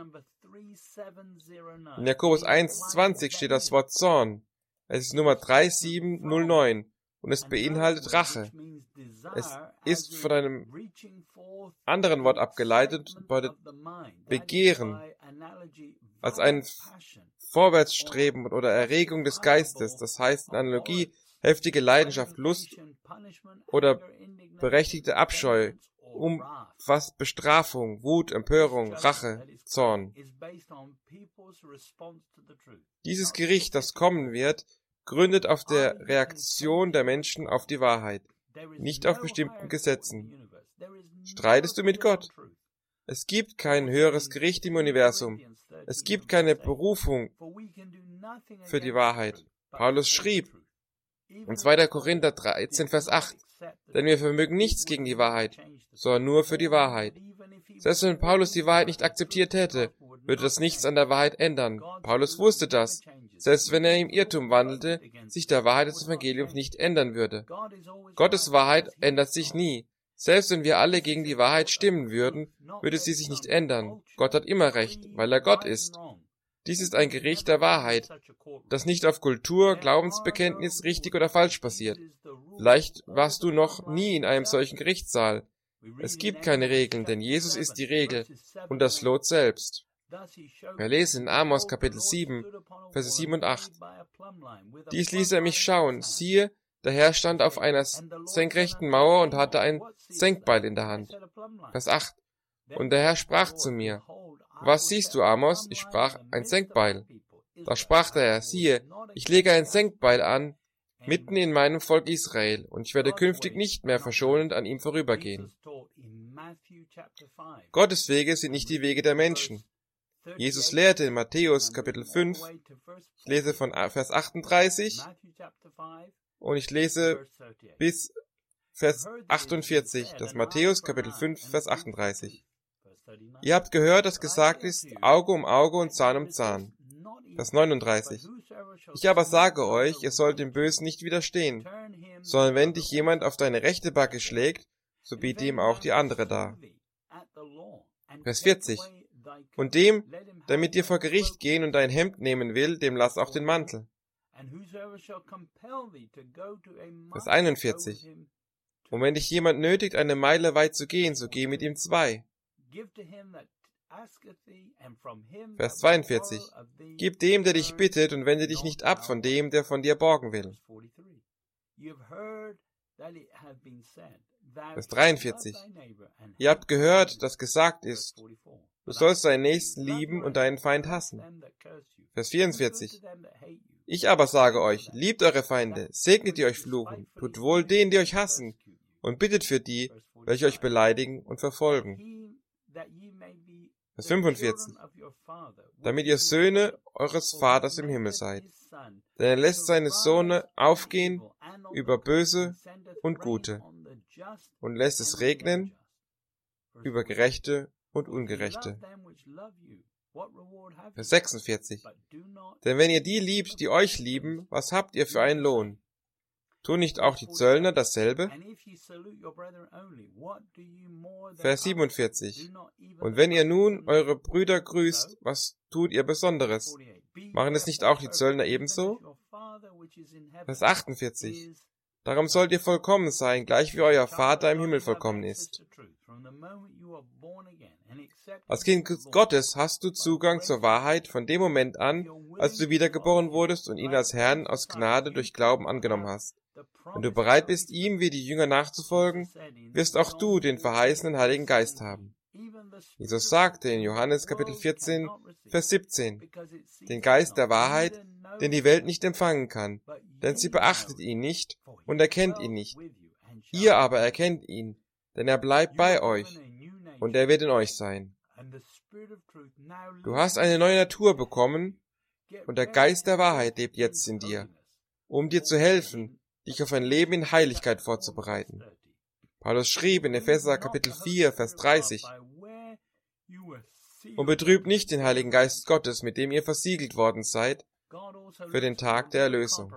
In Jakobus 1,20 steht das Wort Zorn. Es ist Nummer 3709 und es beinhaltet Rache. Es ist von einem anderen Wort abgeleitet, bedeutet Begehren, als ein Vorwärtsstreben oder Erregung des Geistes, das heißt in Analogie heftige Leidenschaft, Lust oder berechtigte Abscheu umfasst Bestrafung, Wut, Empörung, Rache, Zorn. Dieses Gericht, das kommen wird, gründet auf der Reaktion der Menschen auf die Wahrheit, nicht auf bestimmten Gesetzen. Streitest du mit Gott? Es gibt kein höheres Gericht im Universum. Es gibt keine Berufung für die Wahrheit. Paulus schrieb in 2. Korinther 13, Vers 8, denn wir vermögen nichts gegen die Wahrheit, sondern nur für die Wahrheit. Selbst wenn Paulus die Wahrheit nicht akzeptiert hätte, würde das nichts an der Wahrheit ändern. Paulus wusste das. Selbst wenn er im Irrtum wandelte, sich der Wahrheit des Evangeliums nicht ändern würde. Gottes Wahrheit ändert sich nie. Selbst wenn wir alle gegen die Wahrheit stimmen würden, würde sie sich nicht ändern. Gott hat immer recht, weil er Gott ist. Dies ist ein Gericht der Wahrheit, das nicht auf Kultur, Glaubensbekenntnis, richtig oder falsch basiert. Vielleicht warst du noch nie in einem solchen Gerichtssaal. Es gibt keine Regeln, denn Jesus ist die Regel und das Lot selbst. Wir lesen in Amos Kapitel 7, Verse 7 und 8. Dies ließ er mich schauen. Siehe, der Herr stand auf einer senkrechten Mauer und hatte ein Senkbeil in der Hand. Vers 8. Und der Herr sprach zu mir, was siehst du, Amos? Ich sprach, ein Senkbeil. Da sprach der Herr, siehe, ich lege ein Senkbeil an, mitten in meinem Volk Israel, und ich werde künftig nicht mehr verschonend an ihm vorübergehen. Gottes Wege sind nicht die Wege der Menschen. Jesus lehrte in Matthäus Kapitel 5, ich lese von Vers 38 und ich lese bis Vers 48, das Matthäus Kapitel 5, Vers 38. Ihr habt gehört, dass gesagt ist, Auge um Auge und Zahn um Zahn. Vers 39. Ich aber sage euch, ihr sollt dem Bösen nicht widerstehen, sondern wenn dich jemand auf deine rechte Backe schlägt, so biete ihm auch die andere dar. Vers 40. Und dem, der mit dir vor Gericht gehen und dein Hemd nehmen will, dem lass auch den Mantel. Vers 41. Und wenn dich jemand nötigt, eine Meile weit zu gehen, so geh mit ihm 2. Vers 42. Gib dem, der dich bittet, und wende dich nicht ab von dem, der von dir borgen will. Vers 43. Ihr habt gehört, dass gesagt ist, du sollst deinen Nächsten lieben und deinen Feind hassen. Vers 44. Ich aber sage euch, liebt eure Feinde, segnet die euch fluchen, tut wohl denen, die euch hassen, und bittet für die, welche euch beleidigen und verfolgen. Vers 45. Damit ihr Söhne eures Vaters im Himmel seid. Denn er lässt seine Sohne aufgehen über Böse und Gute und lässt es regnen über Gerechte und Ungerechte. Vers 46. Denn wenn ihr die liebt, die euch lieben, was habt ihr für einen Lohn? Tun nicht auch die Zöllner dasselbe? Vers 47. Und wenn ihr nun eure Brüder grüßt, was tut ihr Besonderes? Machen es nicht auch die Zöllner ebenso? Vers 48. Darum sollt ihr vollkommen sein, gleich wie euer Vater im Himmel vollkommen ist. Als Kind Gottes hast du Zugang zur Wahrheit von dem Moment an, als du wiedergeboren wurdest und ihn als Herrn aus Gnade durch Glauben angenommen hast. Wenn du bereit bist, ihm wie die Jünger nachzufolgen, wirst auch du den verheißenen Heiligen Geist haben. Jesus sagte in Johannes Kapitel 14, Vers 17, den Geist der Wahrheit, den die Welt nicht empfangen kann, denn sie beachtet ihn nicht und erkennt ihn nicht. Ihr aber erkennt ihn, denn er bleibt bei euch und er wird in euch sein. Du hast eine neue Natur bekommen und der Geist der Wahrheit lebt jetzt in dir, um dir zu helfen, dich auf ein Leben in Heiligkeit vorzubereiten. Paulus schrieb in Epheser Kapitel 4, Vers 30, und betrübt nicht den Heiligen Geist Gottes, mit dem ihr versiegelt worden seid, für den Tag der Erlösung.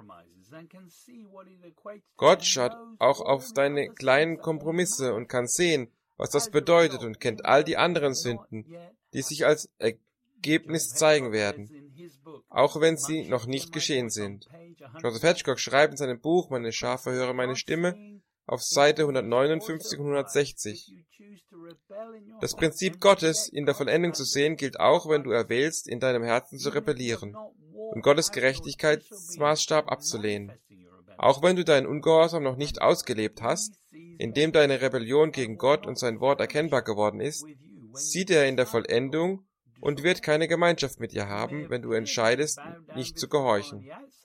Gott schaut auch auf deine kleinen Kompromisse und kann sehen, was das bedeutet und kennt all die anderen Sünden, die sich als Ergebnis zeigen werden, auch wenn sie noch nicht geschehen sind. Joseph Hedgecock schreibt in seinem Buch Meine Schafe hören meine Stimme auf Seite 159 und 160. Das Prinzip Gottes in der Vollendung zu sehen gilt auch, wenn du erwählst, in deinem Herzen zu rebellieren und Gottes Gerechtigkeitsmaßstab abzulehnen. Auch wenn du deinen Ungehorsam noch nicht ausgelebt hast, indem deine Rebellion gegen Gott und sein Wort erkennbar geworden ist, sieht er in der Vollendung und wird keine Gemeinschaft mit dir haben, wenn du entscheidest, nicht zu gehorchen.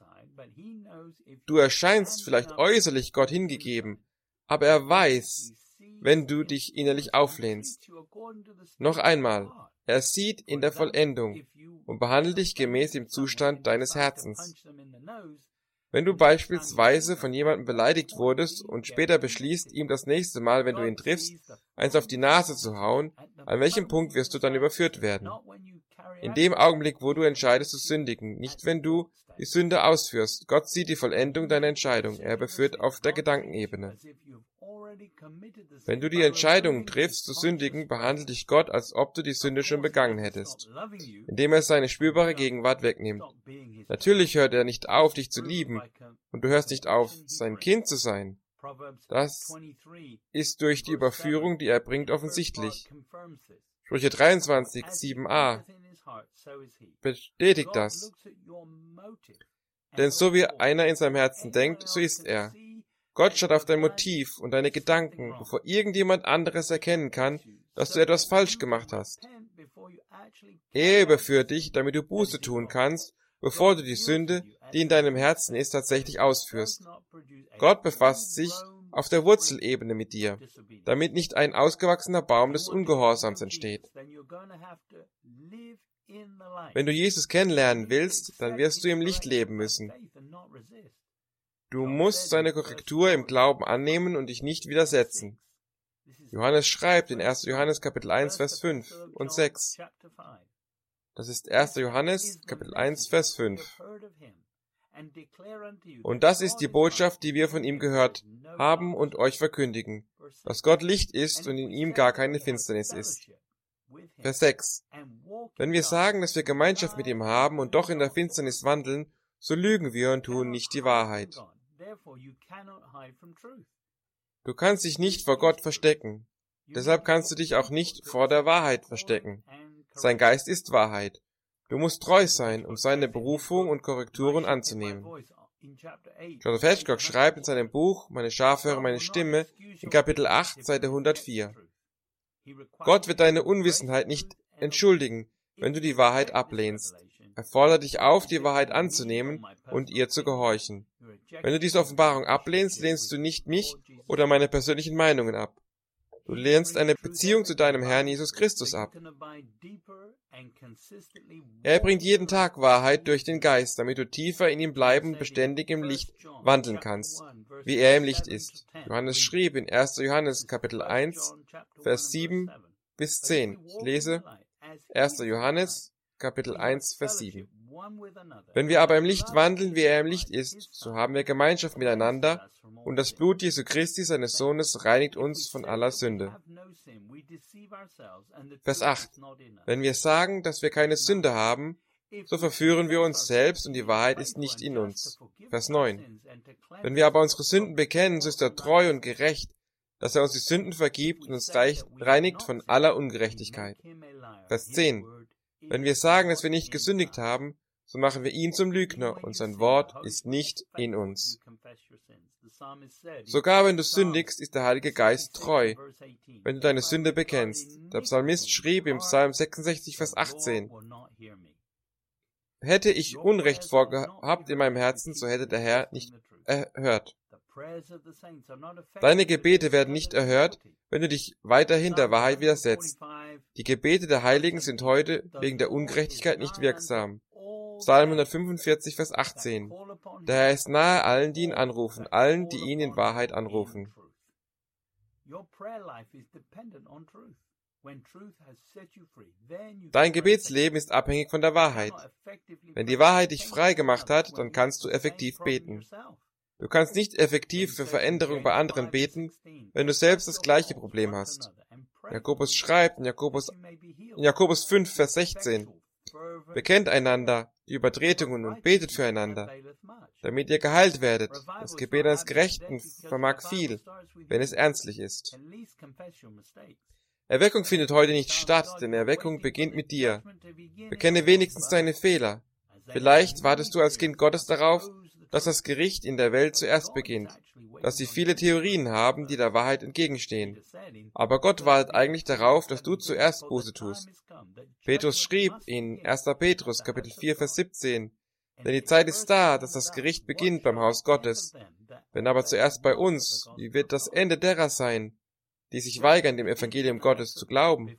Du erscheinst vielleicht äußerlich Gott hingegeben, aber er weiß, wenn du dich innerlich auflehnst. Noch einmal, er sieht in der Vollendung und behandelt dich gemäß dem Zustand deines Herzens. Wenn du beispielsweise von jemandem beleidigt wurdest und später beschließt, ihm das nächste Mal, wenn du ihn triffst, eins auf die Nase zu hauen, an welchem Punkt wirst du dann überführt werden? In dem Augenblick, wo du entscheidest zu sündigen, nicht wenn du die Sünde ausführst. Gott sieht die Vollendung deiner Entscheidung. Er überführt auf der Gedankenebene. Wenn du die Entscheidung triffst zu sündigen, behandelt dich Gott, als ob du die Sünde schon begangen hättest, indem er seine spürbare Gegenwart wegnimmt. Natürlich hört er nicht auf, dich zu lieben, und du hörst nicht auf, sein Kind zu sein. Das ist durch die Überführung, die er bringt, offensichtlich. Sprüche 23, 7a bestätigt das. Denn so wie einer in seinem Herzen denkt, so ist er. Gott schaut auf dein Motiv und deine Gedanken, bevor irgendjemand anderes erkennen kann, dass du etwas falsch gemacht hast. Er überführt dich, damit du Buße tun kannst, bevor du die Sünde, die in deinem Herzen ist, tatsächlich ausführst. Gott befasst sich auf der Wurzelebene mit dir, damit nicht ein ausgewachsener Baum des Ungehorsams entsteht. Wenn du Jesus kennenlernen willst, dann wirst du im Licht leben müssen. Du musst seine Korrektur im Glauben annehmen und dich nicht widersetzen. Johannes schreibt in 1. Johannes Kapitel 1, Vers 5 und 6. Das ist 1. Johannes Kapitel 1, Vers 5. Und das ist die Botschaft, die wir von ihm gehört haben und euch verkündigen, dass Gott Licht ist und in ihm gar keine Finsternis ist. Vers 6. Wenn wir sagen, dass wir Gemeinschaft mit ihm haben und doch in der Finsternis wandeln, so lügen wir und tun nicht die Wahrheit. Du kannst dich nicht vor Gott verstecken. Deshalb kannst du dich auch nicht vor der Wahrheit verstecken. Sein Geist ist Wahrheit. Du musst treu sein, um seine Berufung und Korrekturen anzunehmen. Joseph Hitchcock schreibt in seinem Buch Meine Schafe hören meine Stimme in Kapitel 8, Seite 104. Gott wird deine Unwissenheit nicht entschuldigen, wenn du die Wahrheit ablehnst. Er fordert dich auf, die Wahrheit anzunehmen und ihr zu gehorchen. Wenn du diese Offenbarung ablehnst, lehnst du nicht mich oder meine persönlichen Meinungen ab. Du lehnst eine Beziehung zu deinem Herrn Jesus Christus ab. Er bringt jeden Tag Wahrheit durch den Geist, damit du tiefer in ihm bleiben und beständig im Licht wandeln kannst, wie er im Licht ist. Johannes schrieb in 1. Johannes Kapitel 1, Vers 7 bis 10. Ich lese 1. Johannes Kapitel 1, Vers 7. Wenn wir aber im Licht wandeln, wie er im Licht ist, so haben wir Gemeinschaft miteinander, und das Blut Jesu Christi, seines Sohnes, reinigt uns von aller Sünde. Vers 8. Wenn wir sagen, dass wir keine Sünde haben, so verführen wir uns selbst und die Wahrheit ist nicht in uns. Vers 9. Wenn wir aber unsere Sünden bekennen, so ist er treu und gerecht, dass er uns die Sünden vergibt und uns reinigt von aller Ungerechtigkeit. Vers 10. Wenn wir sagen, dass wir nicht gesündigt haben, so machen wir ihn zum Lügner und sein Wort ist nicht in uns. Sogar wenn du sündigst, ist der Heilige Geist treu, wenn du deine Sünde bekennst. Der Psalmist schrieb im Psalm 66, Vers 18, hätte ich Unrecht vorgehabt in meinem Herzen, so hätte der Herr nicht erhört. Deine Gebete werden nicht erhört, wenn du dich weiterhin der Wahrheit widersetzt. Die Gebete der Heiligen sind heute wegen der Ungerechtigkeit nicht wirksam. Psalm 145, Vers 18. Der Herr ist nahe allen, die ihn anrufen, allen, die ihn in Wahrheit anrufen. Dein Gebetsleben ist abhängig von der Wahrheit. Wenn die Wahrheit dich frei gemacht hat, dann kannst du effektiv beten. Du kannst nicht effektiv für Veränderung bei anderen beten, wenn du selbst das gleiche Problem hast. Jakobus schreibt in Jakobus 5, Vers 16, bekennt einander die Übertretungen und betet füreinander, damit ihr geheilt werdet. Das Gebet eines Gerechten vermag viel, wenn es ernstlich ist. Erweckung findet heute nicht statt, denn Erweckung beginnt mit dir. Bekenne wenigstens deine Fehler. Vielleicht wartest du als Kind Gottes darauf, dass das Gericht in der Welt zuerst beginnt, dass sie viele Theorien haben, die der Wahrheit entgegenstehen. Aber Gott wartet eigentlich darauf, dass du zuerst Buße tust. Petrus schrieb in 1. Petrus, Kapitel 4, Vers 17, denn die Zeit ist da, dass das Gericht beginnt beim Haus Gottes. Wenn aber zuerst bei uns, wie wird das Ende derer sein, die sich weigern, dem Evangelium Gottes zu glauben?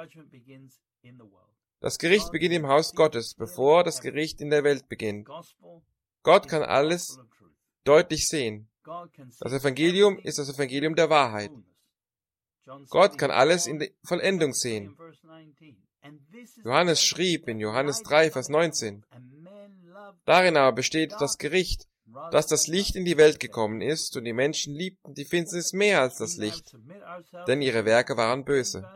Das Gericht beginnt im Haus Gottes, bevor das Gericht in der Welt beginnt. Gott kann alles deutlich sehen. Das Evangelium ist das Evangelium der Wahrheit. Gott kann alles in der Vollendung sehen. Johannes schrieb in Johannes 3, Vers 19, darin aber besteht das Gericht, dass das Licht in die Welt gekommen ist, und die Menschen liebten die Finsternis mehr als das Licht, denn ihre Werke waren böse.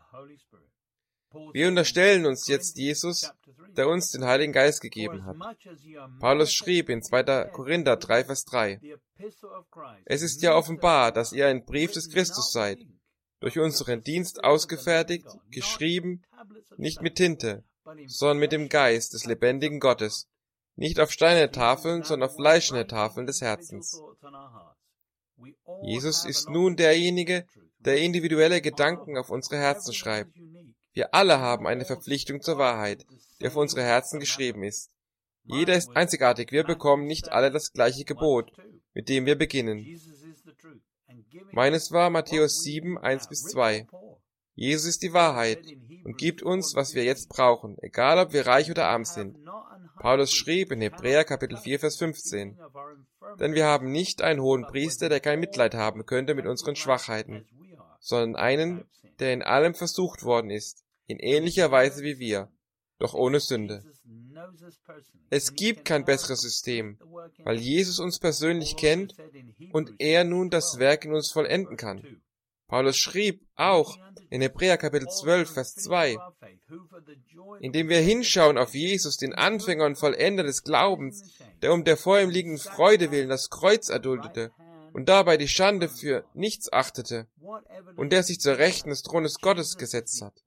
Wir unterstellen uns jetzt Jesus, der uns den Heiligen Geist gegeben hat. Paulus schrieb in 2. Korinther 3, Vers 3, es ist ja offenbar, dass ihr ein Brief des Christus seid, durch unseren Dienst ausgefertigt, geschrieben, nicht mit Tinte, sondern mit dem Geist des lebendigen Gottes, nicht auf steinerne Tafeln, sondern auf fleischende Tafeln des Herzens. Jesus ist nun derjenige, der individuelle Gedanken auf unsere Herzen schreibt. Wir alle haben eine Verpflichtung zur Wahrheit, die auf unsere Herzen geschrieben ist. Jeder ist einzigartig, wir bekommen nicht alle das gleiche Gebot, mit dem wir beginnen. Meines war Matthäus 7, 1-2. Jesus ist die Wahrheit und gibt uns, was wir jetzt brauchen, egal ob wir reich oder arm sind. Paulus schrieb in Hebräer Kapitel 4, Vers 15, denn wir haben nicht einen hohen Priester, der kein Mitleid haben könnte mit unseren Schwachheiten, sondern einen, der in allem versucht worden ist, in ähnlicher Weise wie wir, doch ohne Sünde. Es gibt kein besseres System, weil Jesus uns persönlich kennt und er nun das Werk in uns vollenden kann. Paulus schrieb auch in Hebräer Kapitel 12, Vers 2, indem wir hinschauen auf Jesus, den Anfänger und Vollender des Glaubens, der um der vor ihm liegenden Freude willen das Kreuz erduldete und dabei die Schande für nichts achtete und der sich zur Rechten des Thrones Gottes gesetzt hat.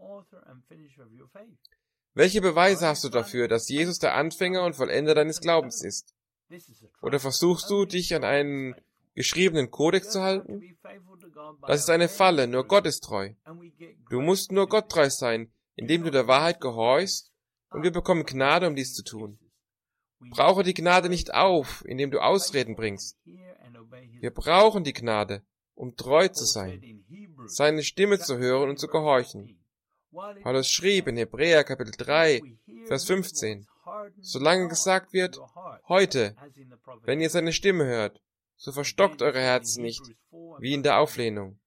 Welche Beweise hast du dafür, dass Jesus der Anfänger und Vollender deines Glaubens ist? Oder versuchst du, dich an einen geschriebenen Kodex zu halten? Das ist eine Falle, nur Gott ist treu. Du musst nur Gott treu sein, indem du der Wahrheit gehorchst, und wir bekommen Gnade, um dies zu tun. Brauche die Gnade nicht auf, indem du Ausreden bringst. Wir brauchen die Gnade, um treu zu sein, seine Stimme zu hören und zu gehorchen. Paulus schrieb in Hebräer Kapitel 3, Vers 15, solange gesagt wird, heute, wenn ihr seine Stimme hört, so verstockt eure Herzen nicht, wie in der Auflehnung.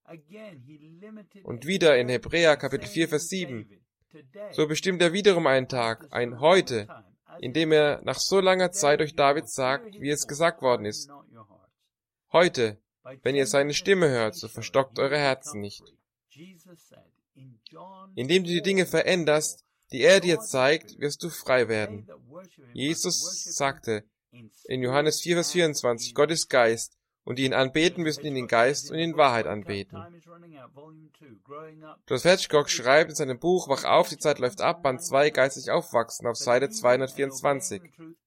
Und wieder in Hebräer Kapitel 4, Vers 7, so bestimmt er wiederum einen Tag, ein Heute, in dem er nach so langer Zeit durch David sagt, wie es gesagt worden ist. Heute, wenn ihr seine Stimme hört, so verstockt eure Herzen nicht. Indem du die Dinge veränderst, die er dir zeigt, wirst du frei werden. Jesus sagte in Johannes 4, Vers 24, Gott ist Geist, und die ihn anbeten, müssen ihn in Geist und in Wahrheit anbeten. George Hedgecock schreibt in seinem Buch Wach auf, die Zeit läuft ab, Band 2, Geistlich aufwachsen, auf Seite 224.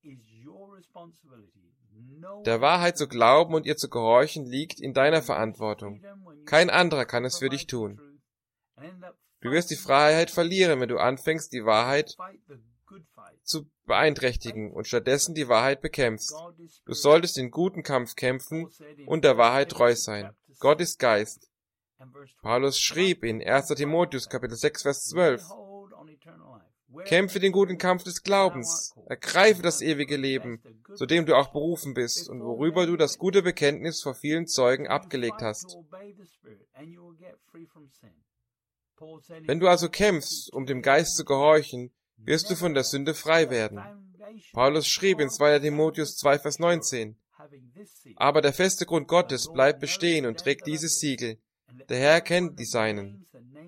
Der Wahrheit zu glauben und ihr zu gehorchen liegt in deiner Verantwortung. Kein anderer kann es für dich tun. Du wirst die Freiheit verlieren, wenn du anfängst, die Wahrheit zu beeinträchtigen und stattdessen die Wahrheit bekämpfst. Du solltest den guten Kampf kämpfen und der Wahrheit treu sein. Gott ist Geist. Paulus schrieb in 1. Timotheus Kapitel 6, Vers 12, kämpfe den guten Kampf des Glaubens, ergreife das ewige Leben, zu dem du auch berufen bist und worüber du das gute Bekenntnis vor vielen Zeugen abgelegt hast. Wenn du also kämpfst, um dem Geist zu gehorchen, wirst du von der Sünde frei werden. Paulus schrieb in 2. Timotheus 2, Vers 19, aber der feste Grund Gottes bleibt bestehen und trägt dieses Siegel. Der Herr kennt die Seinen.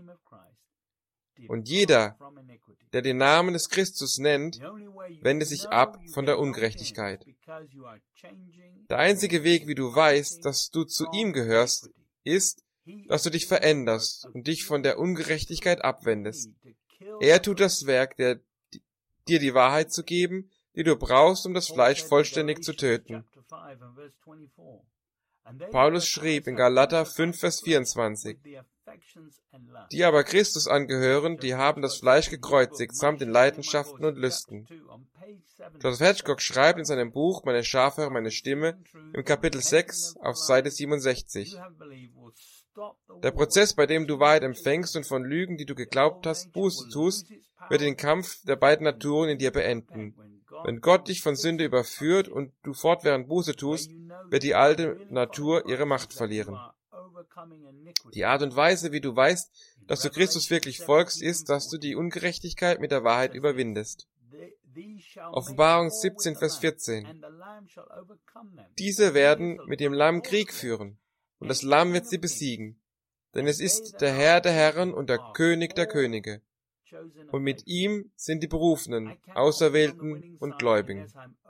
Und jeder, der den Namen des Christus nennt, wende sich ab von der Ungerechtigkeit. Der einzige Weg, wie du weißt, dass du zu ihm gehörst, ist, dass du dich veränderst und dich von der Ungerechtigkeit abwendest. Er tut das Werk, dir die Wahrheit zu geben, die du brauchst, um das Fleisch vollständig zu töten. Paulus schrieb in Galater 5, Vers 24, die aber Christus angehören, die haben das Fleisch gekreuzigt, samt den Leidenschaften und Lüsten. Joseph Hedgecock schreibt in seinem Buch Meine Schafe hören meine Stimme im Kapitel 6 auf Seite 67. Der Prozess, bei dem du Wahrheit empfängst und von Lügen, die du geglaubt hast, Buße tust, wird den Kampf der beiden Naturen in dir beenden. Wenn Gott dich von Sünde überführt und du fortwährend Buße tust, wird die alte Natur ihre Macht verlieren. Die Art und Weise, wie du weißt, dass du Christus wirklich folgst, ist, dass du die Ungerechtigkeit mit der Wahrheit überwindest. Offenbarung 17, Vers 14. Diese werden mit dem Lamm Krieg führen, und das Lamm wird sie besiegen. Denn es ist der Herr der Herren und der König der Könige. Und mit ihm sind die Berufenen, Auserwählten und Gläubigen.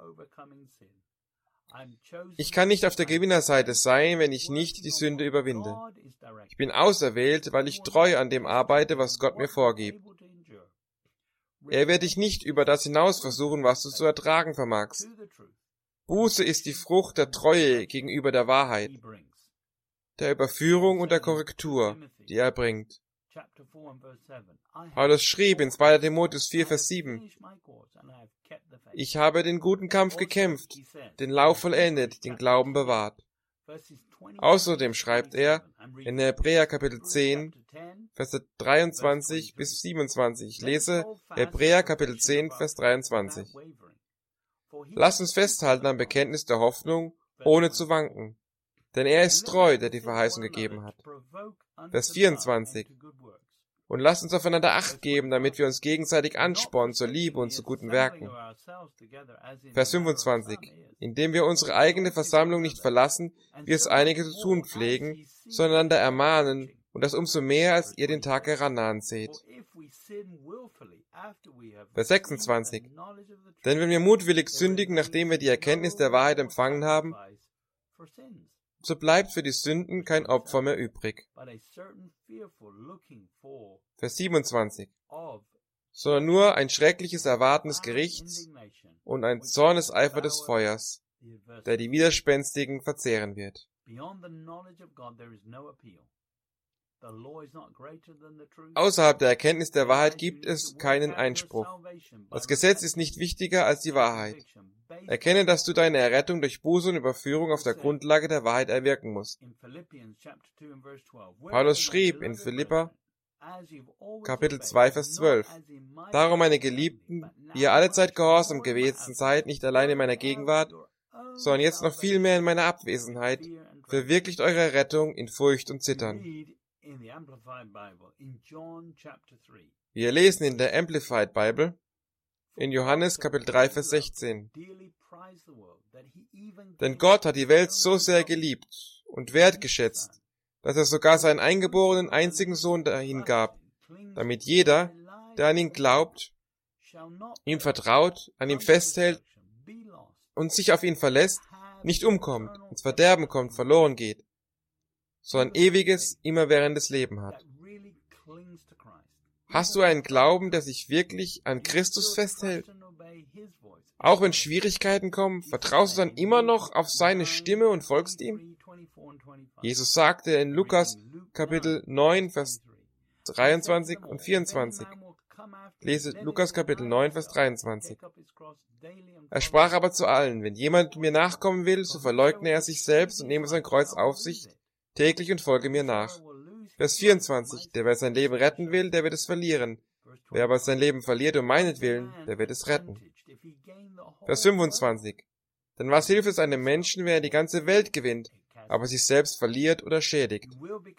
Ich kann nicht auf der Gewinnerseite sein, wenn ich nicht die Sünde überwinde. Ich bin auserwählt, weil ich treu an dem arbeite, was Gott mir vorgibt. Er wird dich nicht über das hinaus versuchen, was du zu ertragen vermagst. Buße ist die Frucht der Treue gegenüber der Wahrheit, der Überführung und der Korrektur, die er bringt. Paulus schrieb in 2. Timotheus 4, Vers 7, ich habe den guten Kampf gekämpft, den Lauf vollendet, den Glauben bewahrt. Außerdem schreibt er in Hebräer Kapitel 10, Verse 23 bis 27. Ich lese Hebräer Kapitel 10, Vers 23. Lasst uns festhalten am Bekenntnis der Hoffnung, ohne zu wanken. Denn er ist treu, der die Verheißung gegeben hat. Vers 24. Und lasst uns aufeinander Acht geben, damit wir uns gegenseitig anspornen zur Liebe und zu guten Werken. Vers 25. Indem wir unsere eigene Versammlung nicht verlassen, wie es einige zu tun pflegen, sondern einander ermahnen, und das umso mehr, als ihr den Tag herannahen seht. Vers 26. Denn wenn wir mutwillig sündigen, nachdem wir die Erkenntnis der Wahrheit empfangen haben, so bleibt für die Sünden kein Opfer mehr übrig. Vers 27. Sondern nur ein schreckliches Erwarten des Gerichts und ein Zorneseifer des Feuers, der die Widerspenstigen verzehren wird. Außerhalb der Erkenntnis der Wahrheit gibt es keinen Einspruch. Das Gesetz ist nicht wichtiger als die Wahrheit. Erkenne, dass du deine Errettung durch Buße und Überführung auf der Grundlage der Wahrheit erwirken musst. Paulus schrieb in Philipper Kapitel 2, Vers 12. Darum, meine Geliebten, wie ihr allezeit gehorsam gewesen seid, nicht allein in meiner Gegenwart, sondern jetzt noch viel mehr in meiner Abwesenheit, verwirklicht eure Rettung in Furcht und Zittern. Wir lesen in der Amplified Bible in Johannes Kapitel 3, Vers 16. Denn Gott hat die Welt so sehr geliebt und wertgeschätzt, dass er sogar seinen eingeborenen einzigen Sohn dahin gab, damit jeder, der an ihn glaubt, ihm vertraut, an ihm festhält und sich auf ihn verlässt, nicht umkommt, ins Verderben kommt, verloren geht, sondern ewiges, immerwährendes Leben hat. Hast du einen Glauben, der sich wirklich an Christus festhält? Auch wenn Schwierigkeiten kommen, vertraust du dann immer noch auf seine Stimme und folgst ihm? Jesus sagte in Lukas Kapitel 9, Vers 23 und 24. Lese Lukas Kapitel 9, Vers 23. Er sprach aber zu allen, wenn jemand mir nachkommen will, so verleugne er sich selbst und nehme sein Kreuz auf sich täglich und folge mir nach. Vers 24. Der, wer sein Leben retten will, der wird es verlieren. Wer aber sein Leben verliert um meinetwillen, der wird es retten. Vers 25. Denn was hilft es einem Menschen, wenn er die ganze Welt gewinnt, aber sich selbst verliert oder schädigt?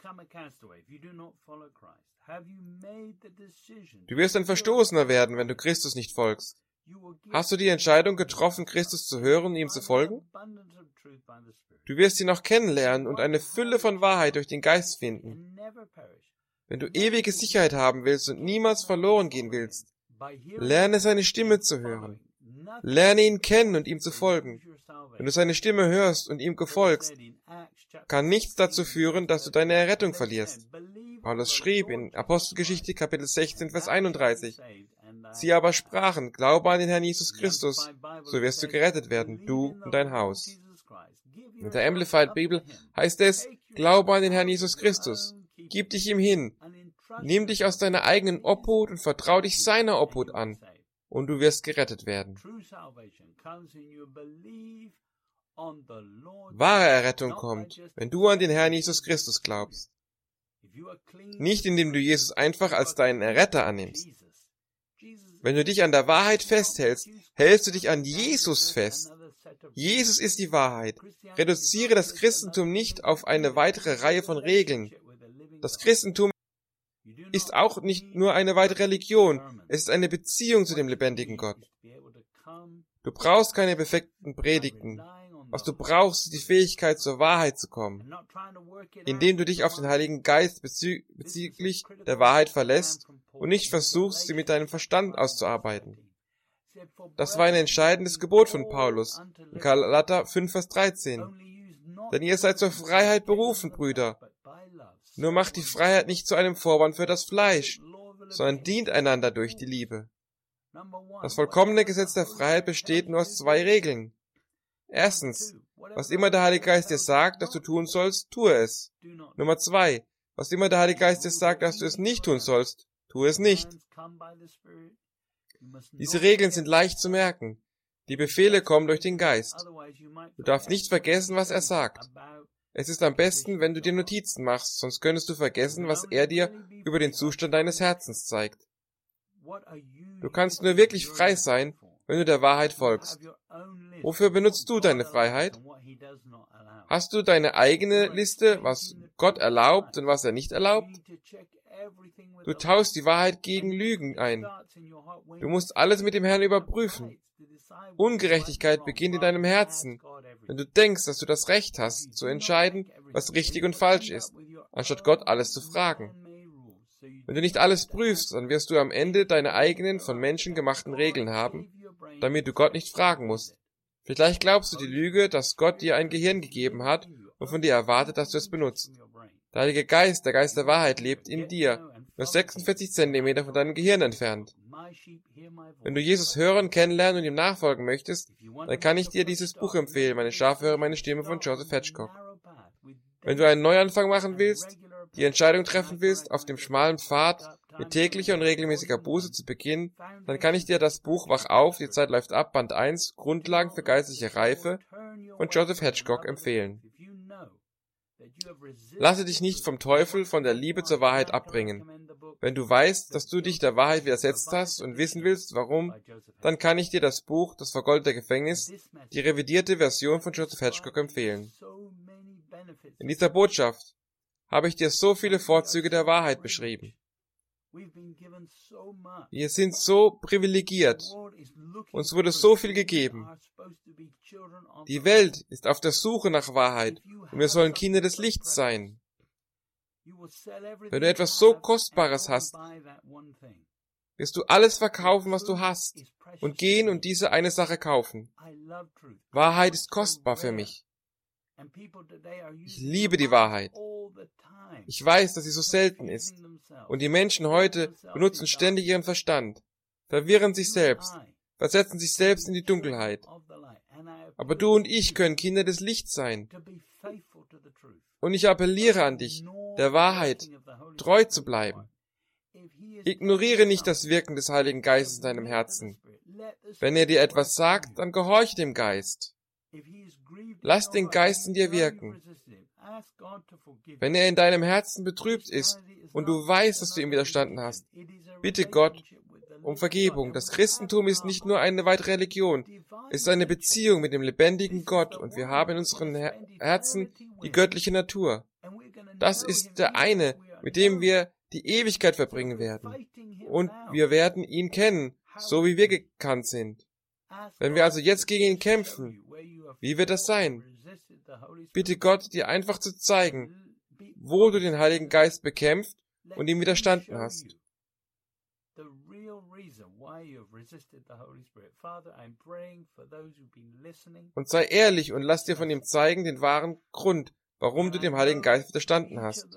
Du wirst ein Verstoßener werden, wenn du Christus nicht folgst. Hast du die Entscheidung getroffen, Christus zu hören und ihm zu folgen? Du wirst ihn auch kennenlernen und eine Fülle von Wahrheit durch den Geist finden. Wenn du ewige Sicherheit haben willst und niemals verloren gehen willst, lerne seine Stimme zu hören. Lerne ihn kennen und ihm zu folgen. Wenn du seine Stimme hörst und ihm gefolgst, kann nichts dazu führen, dass du deine Errettung verlierst. Paulus schrieb in Apostelgeschichte Kapitel 16, Vers 31, sie aber sprachen, glaube an den Herrn Jesus Christus, so wirst du gerettet werden, du und dein Haus. In der Amplified Bibel heißt es, glaube an den Herrn Jesus Christus, gib dich ihm hin, nimm dich aus deiner eigenen Obhut und vertrau dich seiner Obhut an, und du wirst gerettet werden. Wahre Errettung kommt, wenn du an den Herrn Jesus Christus glaubst. Nicht indem du Jesus einfach als deinen Erretter annimmst. Wenn du dich an der Wahrheit festhältst, hältst du dich an Jesus fest. Jesus ist die Wahrheit. Reduziere das Christentum nicht auf eine weitere Reihe von Regeln. Das Christentum ist auch nicht nur eine weitere Religion, es ist eine Beziehung zu dem lebendigen Gott. Du brauchst keine perfekten Predigten. Was du brauchst, ist die Fähigkeit, zur Wahrheit zu kommen, indem du dich auf den Heiligen Geist bezüglich der Wahrheit verlässt und nicht versuchst, sie mit deinem Verstand auszuarbeiten. Das war ein entscheidendes Gebot von Paulus in Galater 5, Vers 13. Denn ihr seid zur Freiheit berufen, Brüder. Nur macht die Freiheit nicht zu einem Vorwand für das Fleisch, sondern dient einander durch die Liebe. Das vollkommene Gesetz der Freiheit besteht nur aus 2 Regeln. Erstens, was immer der Heilige Geist dir sagt, dass du tun sollst, tue es. Nummer 2, was immer der Heilige Geist dir sagt, dass du es nicht tun sollst, tue es nicht. Diese Regeln sind leicht zu merken. Die Befehle kommen durch den Geist. Du darfst nicht vergessen, was er sagt. Es ist am besten, wenn du dir Notizen machst, sonst könntest du vergessen, was er dir über den Zustand deines Herzens zeigt. Du kannst nur wirklich frei sein, wenn du der Wahrheit folgst. Wofür benutzt du deine Freiheit? Hast du deine eigene Liste, was Gott erlaubt und was er nicht erlaubt? Du tauschst die Wahrheit gegen Lügen ein. Du musst alles mit dem Herrn überprüfen. Ungerechtigkeit beginnt in deinem Herzen, wenn du denkst, dass du das Recht hast, zu entscheiden, was richtig und falsch ist, anstatt Gott alles zu fragen. Wenn du nicht alles prüfst, dann wirst du am Ende deine eigenen, von Menschen gemachten Regeln haben, damit du Gott nicht fragen musst. Vielleicht glaubst du die Lüge, dass Gott dir ein Gehirn gegeben hat und von dir erwartet, dass du es benutzt. Der Heilige Geist, der Geist der Wahrheit, lebt in dir, nur 46 Zentimeter von deinem Gehirn entfernt. Wenn du Jesus hören, kennenlernen und ihm nachfolgen möchtest, dann kann ich dir dieses Buch empfehlen, Meine Schafe hören meine Stimme von Joseph Hedgecock. Wenn du einen Neuanfang machen willst, die Entscheidung treffen willst, auf dem schmalen Pfad mit täglicher und regelmäßiger Buße zu beginnen, dann kann ich dir das Buch Wach auf, die Zeit läuft ab, Band 1, Grundlagen für geistliche Reife von Joseph Hedgecock empfehlen. Lasse dich nicht vom Teufel von der Liebe zur Wahrheit abbringen. Wenn du weißt, dass du dich der Wahrheit widersetzt hast und wissen willst, warum, dann kann ich dir das Buch Das vergoldete Gefängnis, die revidierte Version von Joseph Hedgecock empfehlen. In dieser Botschaft habe ich dir so viele Vorzüge der Wahrheit beschrieben. Wir sind so privilegiert. Uns wurde so viel gegeben. Die Welt ist auf der Suche nach Wahrheit und wir sollen Kinder des Lichts sein. Wenn du etwas so Kostbares hast, wirst du alles verkaufen, was du hast, und gehen und diese eine Sache kaufen. Wahrheit ist kostbar für mich. Ich liebe die Wahrheit. Ich weiß, dass sie so selten ist. Und die Menschen heute benutzen ständig ihren Verstand, verwirren sich selbst, versetzen sich selbst in die Dunkelheit. Aber du und ich können Kinder des Lichts sein. Und ich appelliere an dich, der Wahrheit treu zu bleiben. Ignoriere nicht das Wirken des Heiligen Geistes in deinem Herzen. Wenn er dir etwas sagt, dann gehorche dem Geist. Lass den Geist in dir wirken. Wenn er in deinem Herzen betrübt ist und du weißt, dass du ihm widerstanden hast, bitte Gott um Vergebung. Das Christentum ist nicht nur eine weitere Religion, es ist eine Beziehung mit dem lebendigen Gott und wir haben in unseren Herzen die göttliche Natur. Das ist der eine, mit dem wir die Ewigkeit verbringen werden. Und wir werden ihn kennen, so wie wir gekannt sind. Wenn wir also jetzt gegen ihn kämpfen, wie wird das sein? Bitte Gott, dir einfach zu zeigen, wo du den Heiligen Geist bekämpft und ihm widerstanden hast. Und sei ehrlich und lass dir von ihm zeigen den wahren Grund, warum du dem Heiligen Geist widerstanden hast.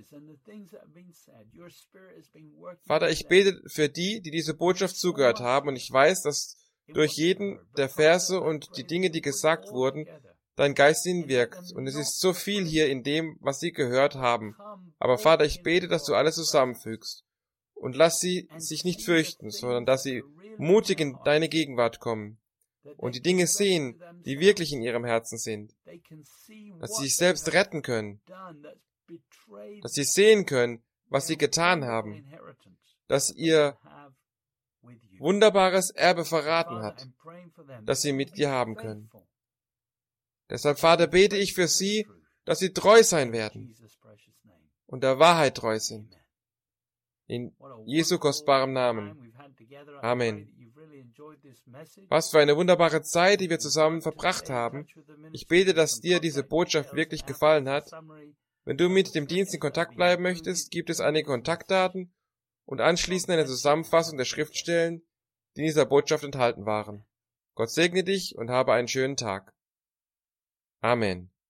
Vater, ich bete für die, die diese Botschaft zugehört haben, und ich weiß, dass durch jeden der Verse und die Dinge, die gesagt wurden, dein Geist in ihnen wirkt. Und es ist so viel hier in dem, was sie gehört haben. Aber Vater, ich bete, dass du alles zusammenfügst. Und lass sie sich nicht fürchten, sondern dass sie mutig in deine Gegenwart kommen und die Dinge sehen, die wirklich in ihrem Herzen sind. Dass sie sich selbst retten können. Dass sie sehen können, was sie getan haben. Dass ihr wunderbares Erbe verraten hat, das sie mit dir haben können. Deshalb, Vater, bete ich für sie, dass sie treu sein werden und der Wahrheit treu sind. In Jesu kostbarem Namen. Amen. Was für eine wunderbare Zeit, die wir zusammen verbracht haben. Ich bete, dass dir diese Botschaft wirklich gefallen hat. Wenn du mit dem Dienst in Kontakt bleiben möchtest, gibt es einige Kontaktdaten und anschließend eine Zusammenfassung der Schriftstellen, die in dieser Botschaft enthalten waren. Gott segne dich und habe einen schönen Tag. Amen.